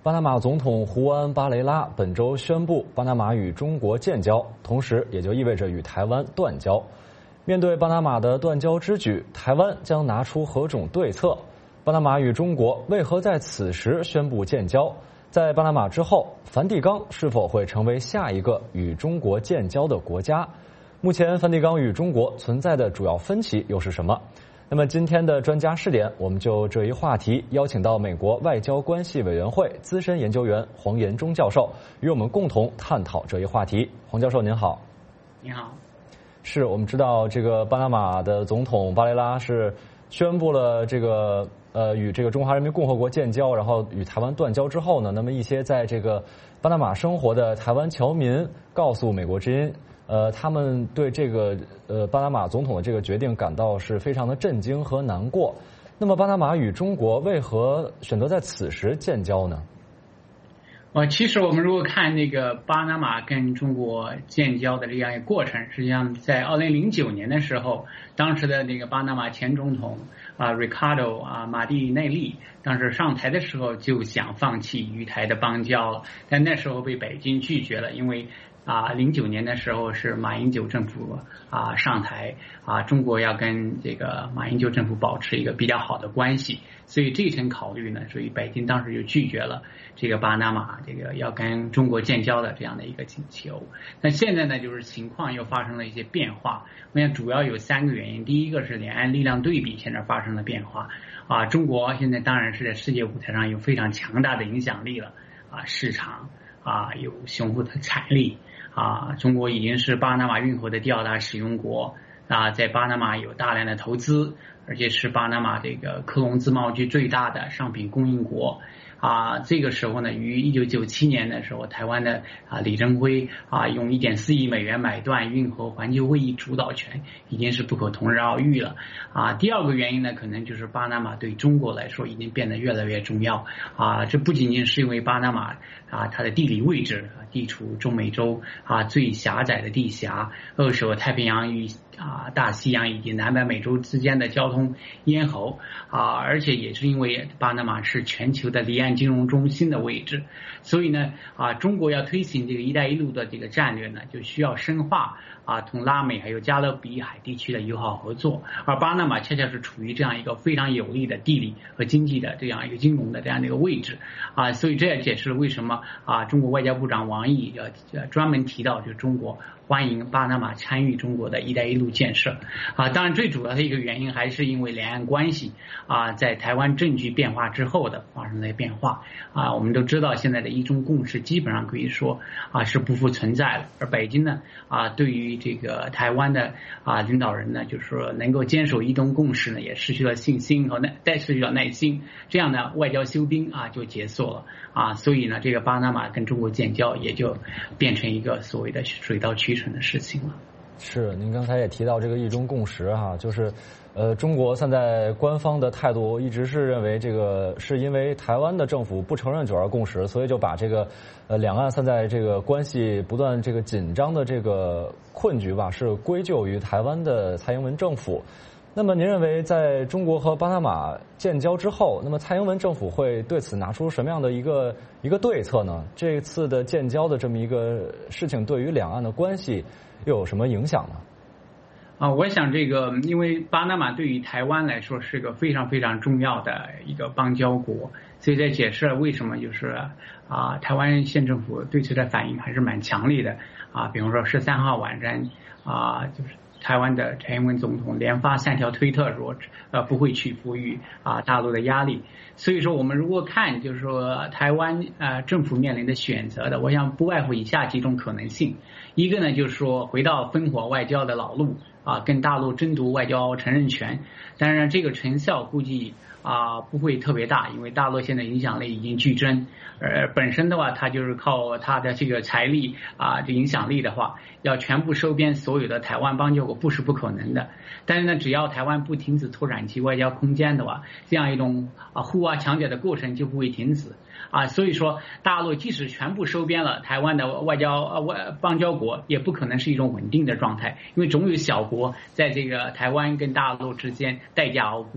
巴拿马总统胡安·巴雷拉本周宣布，巴拿马与中国建交，同时也就意味着与台湾断交。面对巴拿马的断交之举，台湾将拿出何种对策？巴拿马与中国为何在此时宣布建交？在巴拿马之后，梵蒂冈是否会成为下一个与中国建交的国家？目前梵蒂冈与中国存在的主要分歧又是什么？那么今天的专家视点，我们就这一话题邀请到美国外交关系委员会资深研究员黄延忠教授，与我们共同探讨这一话题。黄教授您好。 你好。 是我们知道这个巴拿马的总统巴雷拉是宣布了这个呃与这个中华人民共和国建交，然后与台湾断交之后呢，那么一些在这个巴拿马生活的台湾侨民告诉美国之音，呃，他们对这个呃巴拿马总统的这个决定感到是非常的震惊和难过。那么巴拿马与中国为何选择在此时建交呢？ 呃，其实我们如果看那个巴拿马跟中国建交的这样一个过程，实际上在二零零九年的时候，当时的那个巴拿马前总统啊 Ricardo 啊马蒂内利，当时上台的时候就想放弃与台的邦交了，但那时候被北京拒绝了，因为啊，零九年的时候是马英九政府啊上台啊，中国要跟这个马英九政府保持一个比较好的关系，所以这层考虑呢，所以北京当时就拒绝了这个巴拿马这个要跟中国建交的这样的一个请求。那现在呢，就是情况又发生了一些变化，我想主要有三个原因。第一个是两岸力量对比现在发生了变化啊，中国现在当然是在世界舞台上有非常强大的影响力了啊，市场啊有雄厚的财力。啊，中国已经是巴拿马运河的第二大使用国啊，在巴拿马有大量的投资，而且是巴拿马这个科隆自贸区最大的商品供应国。啊，这个时候呢，于一九九七年的时候，台湾的啊李登辉啊用一点四亿美元买断运河环球会议主导权，已经是不可同日而语了。啊，第二个原因呢，可能就是巴拿马对中国来说已经变得越来越重要。啊，这不仅仅是因为巴拿马啊它的地理位置地处中美洲啊最狭窄的地峡，扼守太平洋与啊大西洋以及南北美洲之间的交通咽喉啊，而且也是因为巴拿马是全球的离岸金融中心的位置，所以呢啊中国要推行这个一带一路的这个战略呢，就需要深化啊同拉美还有加勒比海地区的友好合作，而巴拿马恰恰是处于这样一个非常有利的地理和经济的这样一个金融的这样的一个位置啊，所以这也解释了为什么啊中国外交部长王毅呃专门提到就中国欢迎巴拿马参与中国的一带一路建设啊，当然最主要的一个原因还是因为两岸关系啊在台湾政局变化之后的发生了变化啊，我们都知道现在的一中共识基本上可以说啊是不复存在了，而北京呢啊对于这个台湾的啊领导人呢，就是说能够坚守一中共识呢，也失去了信心和耐，再失去了耐心，这样呢外交休兵啊就结束了啊，所以呢这个巴拿马跟中国建交也就变成一个所谓的水到渠成的事情了。 是，您刚才也提到这个一中共识哈、啊，就是，呃，中国现在官方的态度一直是认为这个是因为台湾的政府不承认九二共识，所以就把这个，呃，两岸现在这个关系不断这个紧张的这个困局吧，是归咎于台湾的蔡英文政府。那么您认为在中国和巴拿马建交之后，那么蔡英文政府会对此拿出什么样的一个一个对策呢？这次的建交的这么一个事情对于两岸的关系又有什么影响呢？ 啊，我想这个，因为巴拿马对于台湾来说是个非常非常重要的一个邦交国，所以这解释了为什么就是啊，台湾县政府对此的反应还是蛮强烈的啊。比方说十三号晚上啊，就是台湾的蔡英文总统连发三条推特说，呃，不会屈服于啊大陆的压力。所以说，我们如果看就是说台湾呃政府面临的选择的，我想不外乎以下几种可能性。一个呢，就是说回到烽火外交的老路啊，跟大陆争夺外交承认权。当然，这个成效估计啊不会特别大，因为大陆现在影响力已经剧增。呃，本身的话，它就是靠它的这个财力啊，这影响力的话，要全部收编所有的台湾邦交国不是不可能的。但是呢，只要台湾不停止拓展其外交空间的话，这样一种啊互挖墙角的过程就不会停止啊。所以说，大陆即使全部收编了台湾的外交呃外邦交国，也不可能是一种稳定的状态，因为总有小国在这个台湾跟大陆之间待价而沽。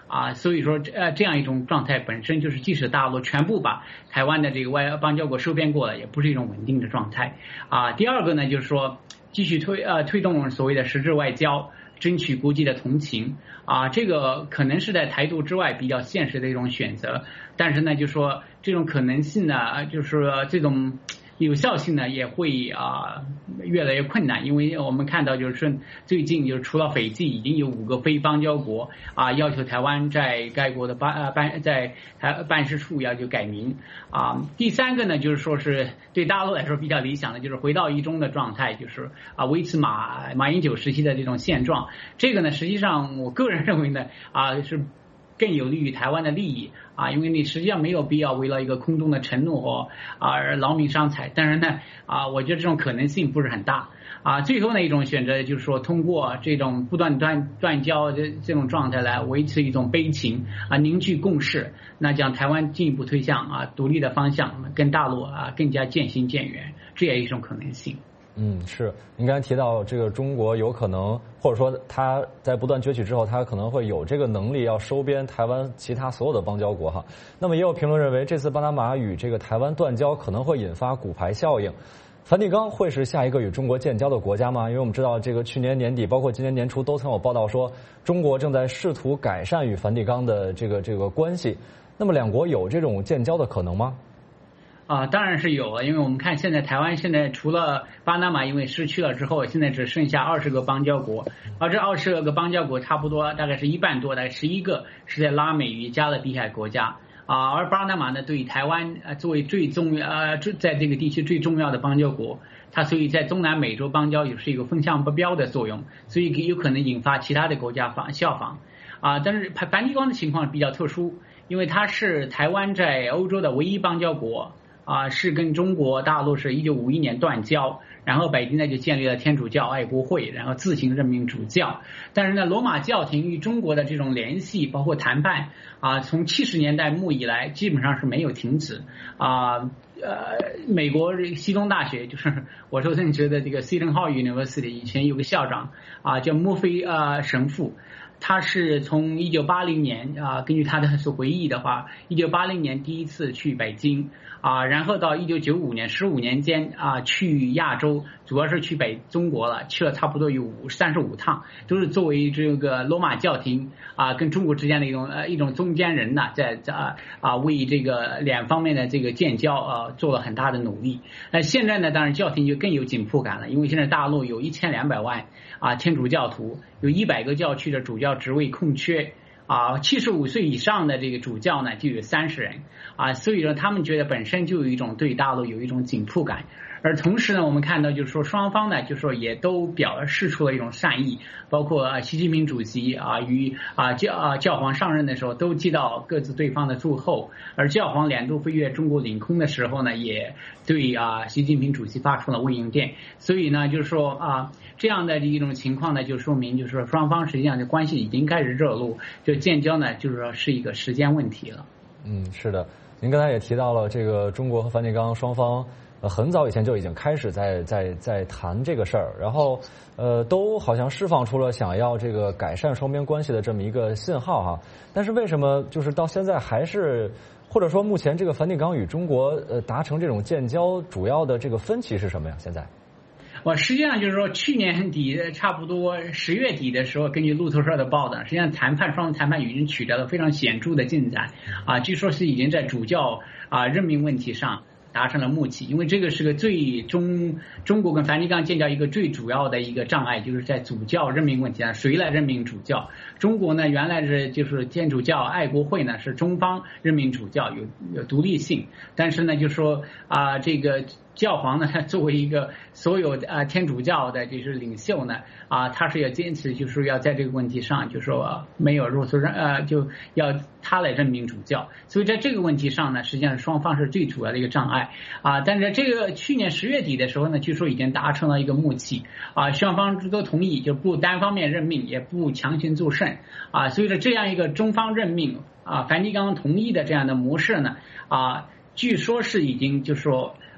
啊，所以说呃这样一种状态本身就是，即使大陆全部把台湾的这个外邦交国收编过了，也不是一种稳定的状态啊。第二个呢，就是说继续推呃推动所谓的实质外交，争取国际的同情啊，这个可能是在台独之外比较现实的一种选择，但是呢，就说这种可能性呢，就是说这种有效性呢也会啊越来越困难，因为我们看到就是说最近就是除了斐济，已经有五个非邦交国啊要求台湾在该国的办呃办在台办事处要求改名啊。第三个呢，就是说是对大陆来说比较理想的，就是回到一中的状态，就是啊维持马马英九时期的这种现状。这个呢，实际上我个人认为呢啊是更有利于台湾的利益啊，因为你实际上没有必要为了一个空洞的承诺和而劳民伤财。但是呢啊，我觉得这种可能性不是很大啊。最后呢一种选择就是说，通过这种不断断断交这这种状态来维持一种悲情啊，凝聚共识，那将台湾进一步推向啊独立的方向，跟大陆啊更加渐行渐远，这也是一种可能性。 嗯，是。您刚才提到这个中国有可能，或者说它在不断崛起之后，它可能会有这个能力要收编台湾其他所有的邦交国哈。那么也有评论认为，这次巴拿马与这个台湾断交可能会引发骨牌效应。梵蒂冈会是下一个与中国建交的国家吗？因为我们知道，这个去年年底，包括今年年初，都曾有报道说，中国正在试图改善与梵蒂冈的这个这个关系。那么两国有这种建交的可能吗？ 啊，当然是有了，因为我们看现在台湾现在除了巴拿马因为失去了之后，现在只剩下二十个邦交国，而这二十个邦交国差不多大概是一半多，大概十一个是在拉美与加勒比海国家啊，而巴拿马呢对于台湾呃作为最重要呃在这个地区最重要的邦交国，它所以在中南美洲邦交也是一个风向标的作用，所以有可能引发其他的国家仿效仿啊。但是梵蒂冈的情况比较特殊，因为它是台湾在欧洲的唯一邦交国。啊，是跟中国大陆是一九五一年断交，然后北京呢就建立了天主教爱国会，然后自行任命主教。但是呢，罗马教廷与中国的这种联系，包括谈判啊，从七十年代末以来基本上是没有停止啊。呃，美国西东大学就是我受任职的这个 Seton Hall University 以前有个校长啊，叫墨菲啊神父。他是从一九八零年啊，根据他的所回忆的话，一九八零年第一次去北京啊，然后到一九九五年十五年间啊去亚洲，主要是去北中国了，去了差不多有五三十五趟，都是作为这个罗马教廷啊跟中国之间的一种呃一种中间人呐，在在啊为这个两方面的这个建交啊做了很大的努力。那现在呢，当然教廷就更有紧迫感了，因为现在大陆有一千两百万啊天主教徒，有一百个教区的主教职位空缺啊，七十五岁以上的这个主教呢就有三十人啊，所以说他们觉得本身就有一种对大陆有一种紧迫感。而同时呢，我们看到就是说双方呢，就是说也都表示出了一种善意，包括啊习近平主席啊与啊教啊教皇上任的时候都接到各自对方的祝贺，而教皇两度飞越中国领空的时候呢，也对啊习近平主席发出了慰问电。所以呢，就是说啊这样的一种情况呢，就说明就是说双方实际上的关系已经开始热络，就建交呢，就是说是一个时间问题了。 嗯，是的，您刚才也提到了这个中国和梵蒂冈双方。呃，很早以前就已经开始在在在谈这个事儿，然后呃，都好像释放出了想要这个改善双边关系的这么一个信号哈。但是为什么就是到现在还是，或者说目前这个梵蒂冈与中国呃达成这种建交主要的这个分歧是什么呀？现在？ 我实际上就是说，去年底差不多十月底的时候，根据路透社的报道，实际上谈判双方谈判已经取得了非常显著的进展啊，据说是已经在主教啊任命问题上达成了默契，因为这个是个最中中国跟梵蒂冈建交一个最主要的一个障碍，就是在主教任命问题上，谁来任命主教？中国呢原来是就是天主教爱国会呢是中方任命主教，有有独立性，但是呢就说啊、呃、这个教皇呢作为一个所有啊、呃、天主教的就是领袖呢啊、呃、他是要坚持就是要在这个问题上就说、呃、没有如此呃就要他来任命主教，所以在这个问题上呢实际上双方是最主要的一个障碍啊。但是这个去年十月底的时候呢，据说已经达成了一个默契啊，双方都同意就不单方面任命，也不强行作甚啊，所以说这样一个中方任命啊，梵蒂冈同意的这样的模式呢啊，据说是已经就说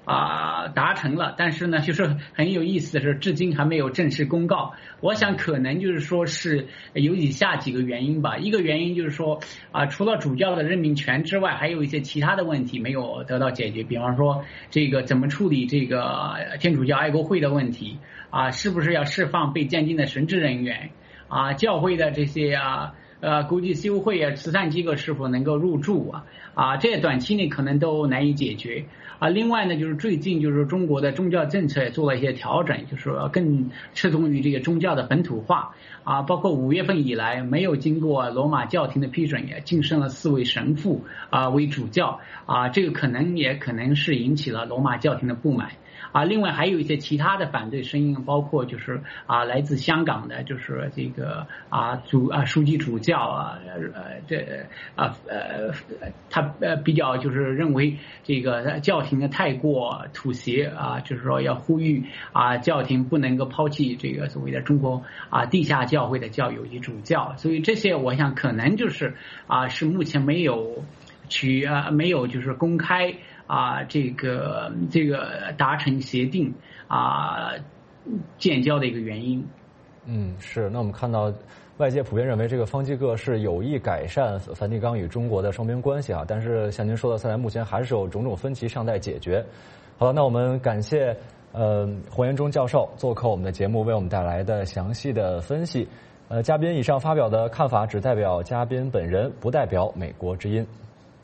啊、呃、达成了，但是呢，就是很有意思的是，至今还没有正式公告。我想可能就是说是有以下几个原因吧。一个原因就是说啊、呃，除了主教的任命权之外，还有一些其他的问题没有得到解决，比方说这个怎么处理这个天主教爱国会的问题啊、呃，是不是要释放被监禁的神职人员啊、呃，教会的这些啊。呃，国际修会啊，慈善机构是否能够入驻啊？啊，这些短期内可能都难以解决啊。另外呢，就是最近就是中国的宗教政策也做了一些调整，就是说更侧重于这个宗教的本土化啊。包括五月份以来，没有经过罗马教廷的批准，也晋升了四位神父啊为主教啊。这个可能也可能是引起了罗马教廷的不满。啊，另外还有一些其他的反对声音，包括就是啊，来自香港的，就是这个啊主啊书记主教啊，呃这啊呃他呃比较就是认为这个教廷呢太过妥协啊，就是说要呼吁啊教廷不能够抛弃这个所谓的中国啊地下教会的教友及主教，所以这些我想可能就是啊是目前没有去啊没有就是公开。啊，这个这个达成协定啊，建交的一个原因。 嗯，是。那我们看到外界普遍认为这个方济各是有意改善梵蒂冈与中国的双边关系啊，但是像您说的，看来目前还是有种种分歧尚待解决。好了，那我们感谢呃黄延忠教授做客我们的节目，为我们带来的详细的分析。呃，嘉宾以上发表的看法只代表嘉宾本人，不代表美国之音。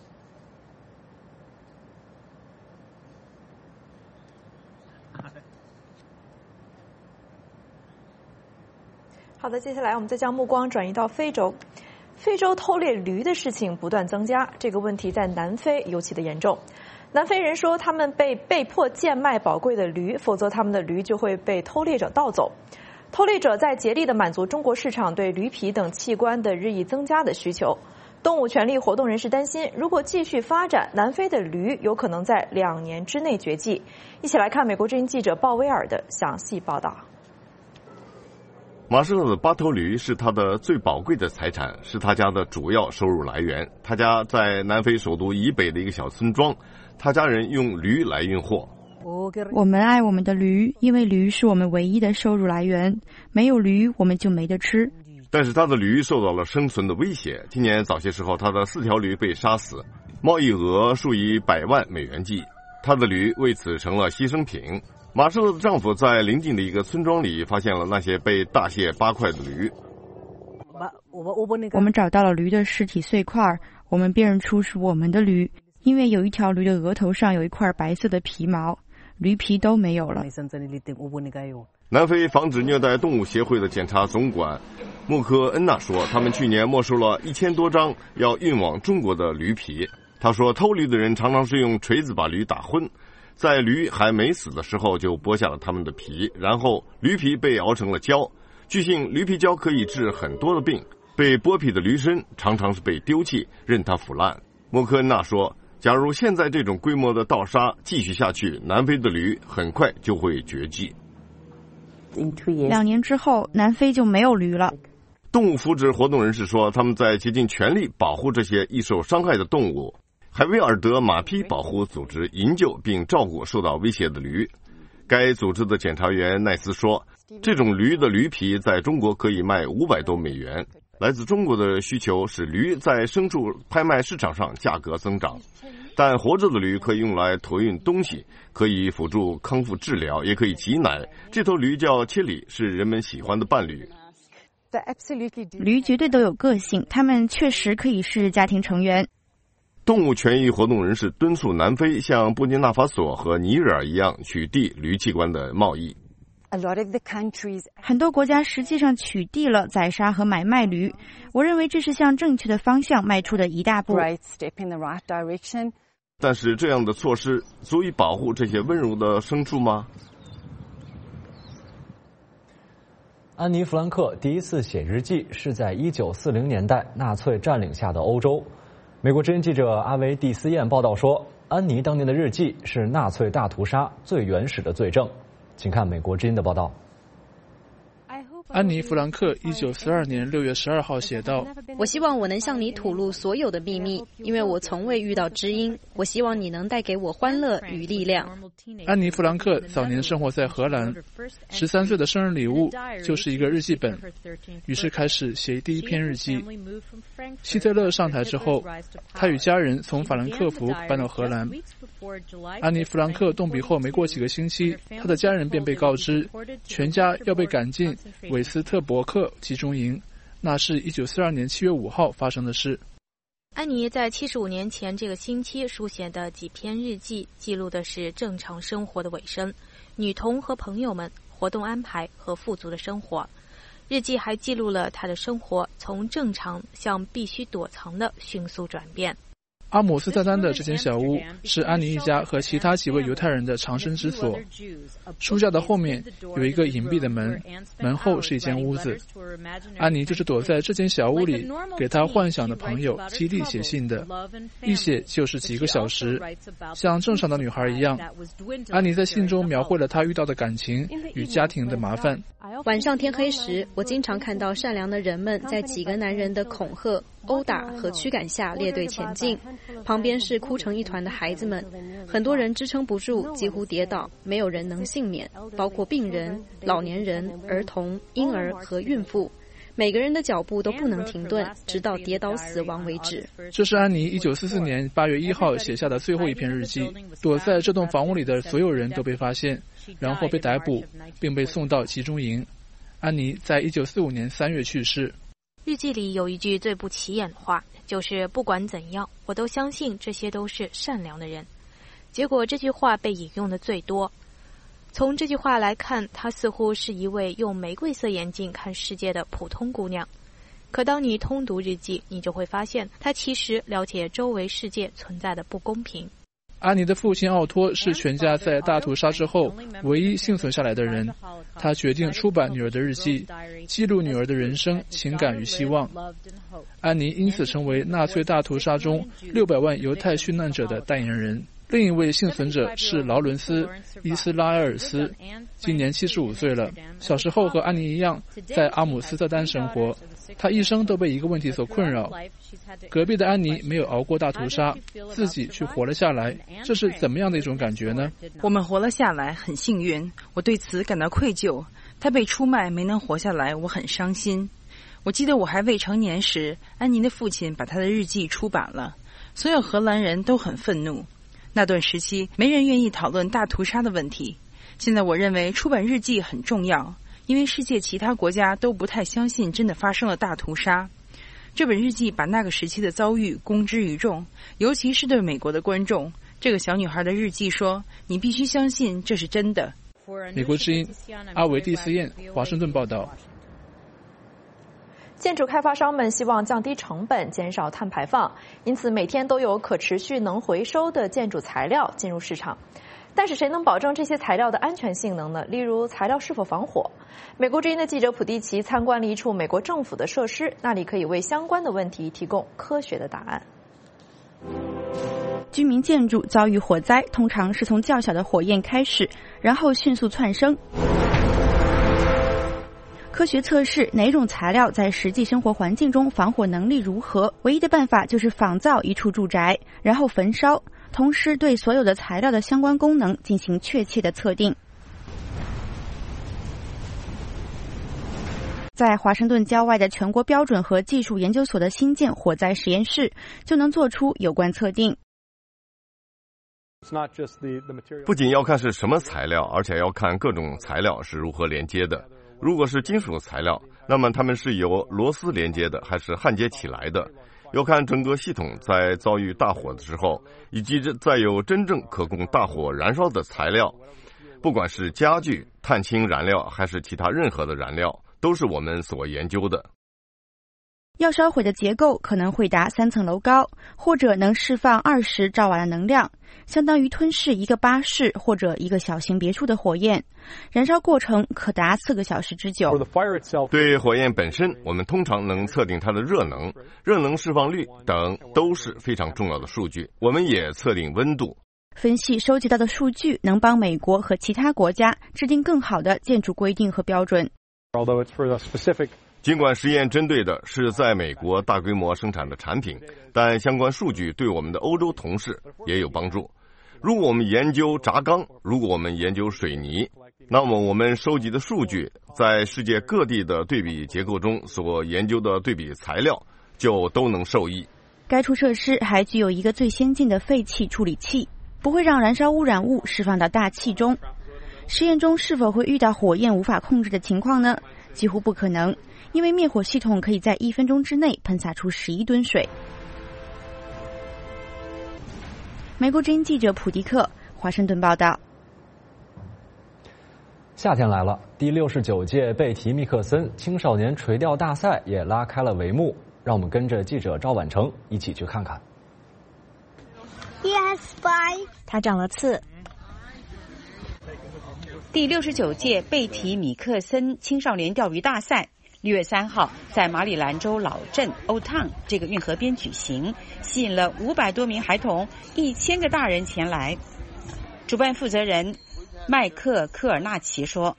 好的，接下来我们再将目光转移到非洲。非洲偷猎驴的事情不断增加，这个问题在南非尤其的严重。南非人说，他们被被迫贱卖宝贵的驴，否则他们的驴就会被偷猎者盗走。偷猎者在竭力地满足中国市场对驴皮等器官的日益增加的需求。动物权利活动人士担心，如果继续发展，南非的驴有可能在两年之内绝迹。一起来看美国之音记者鲍威尔的详细报道。 马舍的八头驴是他的最宝贵的财产，是他家的主要收入来源。他家在南非首都以北的一个小村庄，他家人用驴来运货。 我们爱我们的驴，因为驴是我们唯一的收入来源，没有驴我们就没得吃。 但是他的驴受到了生存的威胁，今年早些时候他的四条驴被杀死，贸易额数以百万美元计，他的驴为此成了牺牲品。马舍的丈夫在邻近的一个村庄里发现了那些被大卸八块的驴。 我们找到了驴的尸体碎块，我们辨认出是我们的驴，因为有一条驴的额头上有一块白色的皮毛，驴皮都没有了。 南非防止虐待动物协会的检察总管莫科恩纳说，他们去年没收了一千多张要运往中国的驴皮。他说，偷驴的人常常是用锤子把驴打昏，在驴还没死的时候就剥下了它们的皮，然后驴皮被熬成了胶。据信驴皮胶可以治很多的病，被剥皮的驴身常常是被丢弃，任它腐烂。莫科恩纳说，假如现在这种规模的盗杀继续下去，南非的驴很快就会绝迹。 两年之后，南非就没有驴了。 动物福祉活动人士说，他们在竭尽全力保护这些易受伤害的动物。海威尔德马匹保护组织营救并照顾受到威胁的驴。该组织的检察员奈斯说，这种驴的驴皮在中国可以卖五百多美元。来自中国的需求使驴在牲畜拍卖市场上价格增长，但活着的驴可以用来驮运东西，可以辅助康复治疗，也可以挤奶。这头驴叫切里，是人们喜欢的伴侣。 驴绝对都有个性，它们确实可以是家庭成员。 动物权益活动人士敦促南非像布基纳法索和尼日尔一样取缔驴器官的贸易。 很多国家实际上取缔了宰杀和买卖驴，我认为这是向正确的方向迈出的一大步。 但是这样的措施足以保护这些温柔的牲畜吗？ 安妮·弗兰克第一次写日记是在一九四零年代纳粹占领下的欧洲。美国之音记者阿维蒂斯燕报道说，安妮当年的日记是纳粹大屠杀最原始的罪证。请看美国之音的报道。 安妮·弗兰克一九四二年六月十二号写道：“ 我希望我能向你吐露所有的秘密，因为我从未遇到知音。我希望你能带给我欢乐与力量。” 安妮·弗兰克早年生活在荷兰，十三岁的生日礼物就是一个日记本，于是开始写第一篇日记。希特勒上台之后，他与家人从法兰克福搬到荷兰。安妮·弗兰克动笔后没过几个星期，他的家人便被告知，全家要被赶进韦斯特伯克集中营，那是一九四二年七月五号发生的事。 安妮在七十五年前这个星期书写的几篇日记，记录的是正常生活的尾声，女童和朋友们、活动安排和富足的生活。日记还记录了她的生活从正常向必须躲藏的迅速转变。 阿姆斯特丹的这间小屋是安妮一家和其他几位犹太人的藏身之所。书架的后面有一个隐蔽的门，门后是一间屋子。安妮就是躲在这间小屋里，给她幻想的朋友基地写信的，一写就是几个小时，像正常的女孩一样。安妮在信中描绘了她遇到的感情与家庭的麻烦。 晚上天黑时，我经常看到善良的人们在几个男人的恐吓、殴打和驱赶下列队前进，旁边是哭成一团的孩子们，很多人支撑不住，几乎跌倒，没有人能幸免，包括病人、老年人、儿童、婴儿和孕妇。每个人的脚步都不能停顿，直到跌倒死亡为止。 这是安妮一九四四年八月一号写下的最后一篇日记。躲在这栋房屋里的所有人都被发现，然后被逮捕，并被送到集中营。安妮在一九四五年三月去世。 日记里有一句最不起眼的话，就是不管怎样，我都相信这些都是善良的人。结果这句话被引用的最多。从这句话来看，她似乎是一位用玫瑰色眼镜看世界的普通姑娘。可当你通读日记，你就会发现，她其实了解周围世界存在的不公平。 安妮的父亲奥托是全家在大屠杀之后唯一幸存下来的人，他决定出版女儿的日记，记录女儿的人生、情感与希望。安妮因此成为纳粹大屠杀中六百万犹太殉难者的代言人。另一位幸存者是劳伦斯·伊斯拉埃尔斯，今年七十五岁了。小时候和安妮一样，在阿姆斯特丹生活。他一生都被一个问题所困扰：隔壁的安妮没有熬过大屠杀，自己却活了下来，这是怎么样的一种感觉呢？ 我们活了下来，很幸运，我对此感到愧疚。他被出卖，没能活下来，我很伤心。我记得我还未成年时，安妮的父亲把他的日记出版了，所有荷兰人都很愤怒。那段时期，没人愿意讨论大屠杀的问题。现在我认为出版日记很重要，因为世界其他国家都不太相信真的发生了大屠杀。这本日记把那个时期的遭遇公之于众，尤其是对美国的观众。这个小女孩的日记说：“你必须相信这是真的。” 美国之音阿维蒂斯燕，华盛顿报道。 建筑开发商们希望降低成本，减少碳排放，因此每天都有可持续能回收的建筑材料进入市场。但是谁能保证这些材料的安全性能呢？例如材料是否防火？美国之音的记者普蒂奇参观了一处美国政府的设施，那里可以为相关的问题提供科学的答案。 居民建筑遭遇火灾，通常是从较小的火焰开始，然后迅速窜升。科学测试哪种材料在实际生活环境中防火能力如何，唯一的办法就是仿造一处住宅，然后焚烧，同时对所有的材料的相关功能进行确切的测定。在华盛顿郊外的全国标准和技术研究所的新建火灾实验室就能做出有关测定。 不仅要看是什么材料，而且要看各种材料是如何连接的。如果是金属材料，那么它们是由螺丝连接的还是焊接起来的，要看整个系统在遭遇大火的时候，以及再有真正可供大火燃烧的材料。不管是家具、碳氢燃料还是其他任何的燃料，都是我们所研究的。 要烧毁的结构可能会达三层楼高，或者能释放二十兆瓦的能量，相当于吞噬一个巴士或者一个小型别墅的火焰。燃烧过程可达四个小时之久。 对火焰本身，我们通常能测定它的热能、热能释放率等都是非常重要的数据。我们也测定温度。 分析收集到的数据能帮美国和其他国家制定更好的建筑规定和标准。 尽管实验针对的是在美国大规模生产的产品，但相关数据对我们的欧洲同事也有帮助。如果我们研究轧钢，如果我们研究水泥，那么我们收集的数据在世界各地的对比结构中所研究的对比材料就都能受益。 该处设施还具有一个最先进的废气处理器，不会让燃烧污染物释放到大气中。实验中是否会遇到火焰无法控制的情况呢？几乎不可能，因为灭火系统可以在一分钟之内喷洒出十一吨水。美国之音记者普迪克，华盛顿报道。 夏天来了，第六十九届贝提密克森青少年垂钓大赛也拉开了帷幕，让我们跟着记者赵婉成一起去看看。 他长了刺。 第六十九届贝提米克森青少年钓鱼大赛六月三号在马里兰州老镇 Old Town 这个运河边举行，吸引了五百多名孩童、一千个大人前来。主办负责人麦克科尔纳奇说：“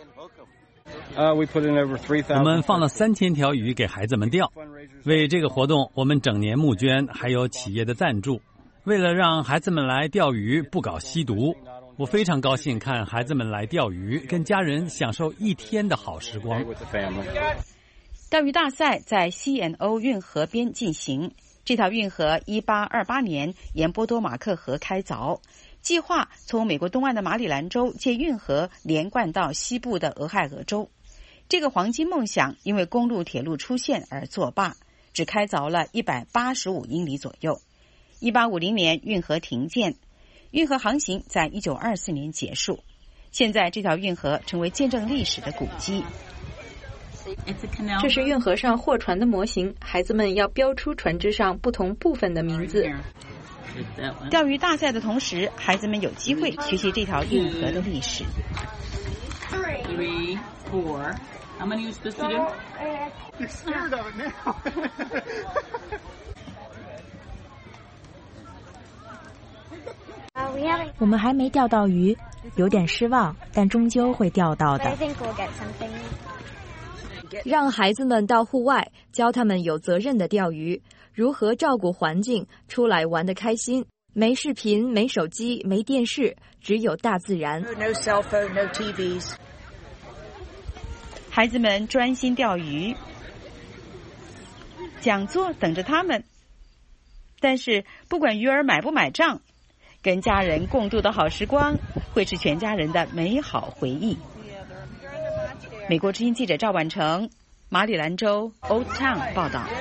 我们放了三千条鱼给孩子们钓。为这个活动，我们整年募捐，还有企业的赞助。为了让孩子们来钓鱼，不搞吸毒。我非常高兴看孩子们来钓鱼，跟家人享受一天的好时光。” 钓鱼大赛在 C N O 运河边进行。这条运河一八二八年沿波多马克河开凿，计划从美国东岸的马里兰州借运河连贯到西部的俄亥俄州。这个黄金梦想因为公路铁路出现而作罢，只开凿了一百八十五英里左右。一八五零年运河停建，运河航行在一九二四年结束。现在这条运河成为见证历史的古迹。 这是运河上货船的模型，孩子们要标出船只上不同部分的名字。 钓鱼大赛的同时，孩子们有机会学习这条运河的历史。 Three, four. How many are you supposed to do? You're scared of it now. 我们还没钓到鱼，有点失望，但终究会钓到的。 让孩子们到户外，教他们有责任的钓鱼，如何照顾环境，出来玩得开心。没视频，没手机，没电视，只有大自然。 No cell phone, no T Vs. 孩子们专心钓鱼，讲座等着他们。但是不管鱼儿买不买账，跟家人共度的好时光会是全家人的美好回忆。美国之音记者赵婉成，马里兰州 Old Town 报道。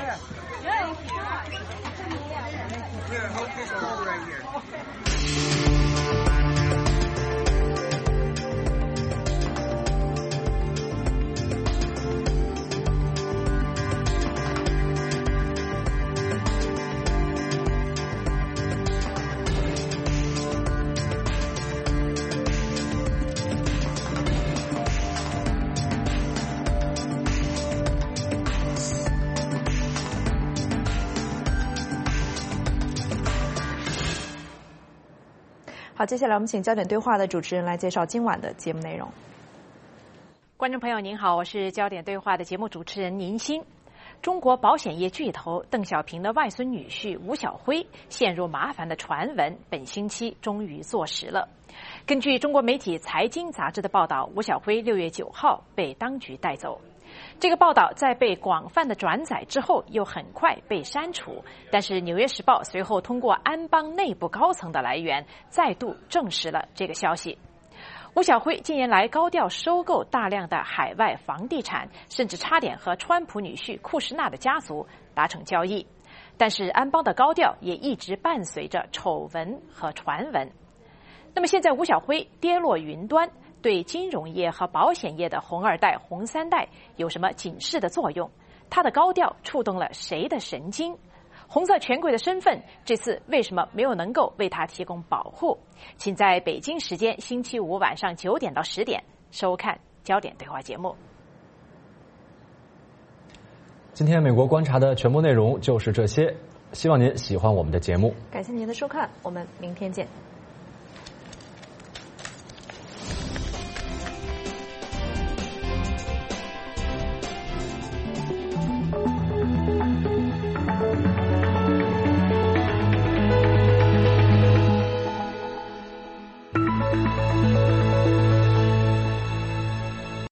好，接下来我们请焦点对话的主持人来介绍今晚的节目内容。 观众朋友您好，我是焦点对话的节目主持人宁欣。中国保险业巨头邓小平的外孙女婿吴晓辉陷入麻烦的传闻，本星期终于坐实了。根据中国媒体《财经》杂志的报道，吴晓辉六月九号被当局带走。这个报道在被广泛的转载之后，又很快被删除。但是《纽约时报》随后通过安邦内部高层的来源，再度证实了这个消息。吴晓辉近年来高调收购大量的海外房地产，甚至差点和川普女婿库什纳的家族达成交易。但是安邦的高调也一直伴随着丑闻和传闻。那么现在吴晓辉跌落云端，对金融业和保险业的红二代、红三代有什么警示的作用？他的高调触动了谁的神经？红色权贵的身份这次为什么没有能够为他提供保护？请在北京时间星期五晚上九点到十点收看焦点对话节目。 今天美国观察的全部内容就是这些，希望您喜欢我们的节目。 感谢您的收看，我们明天见。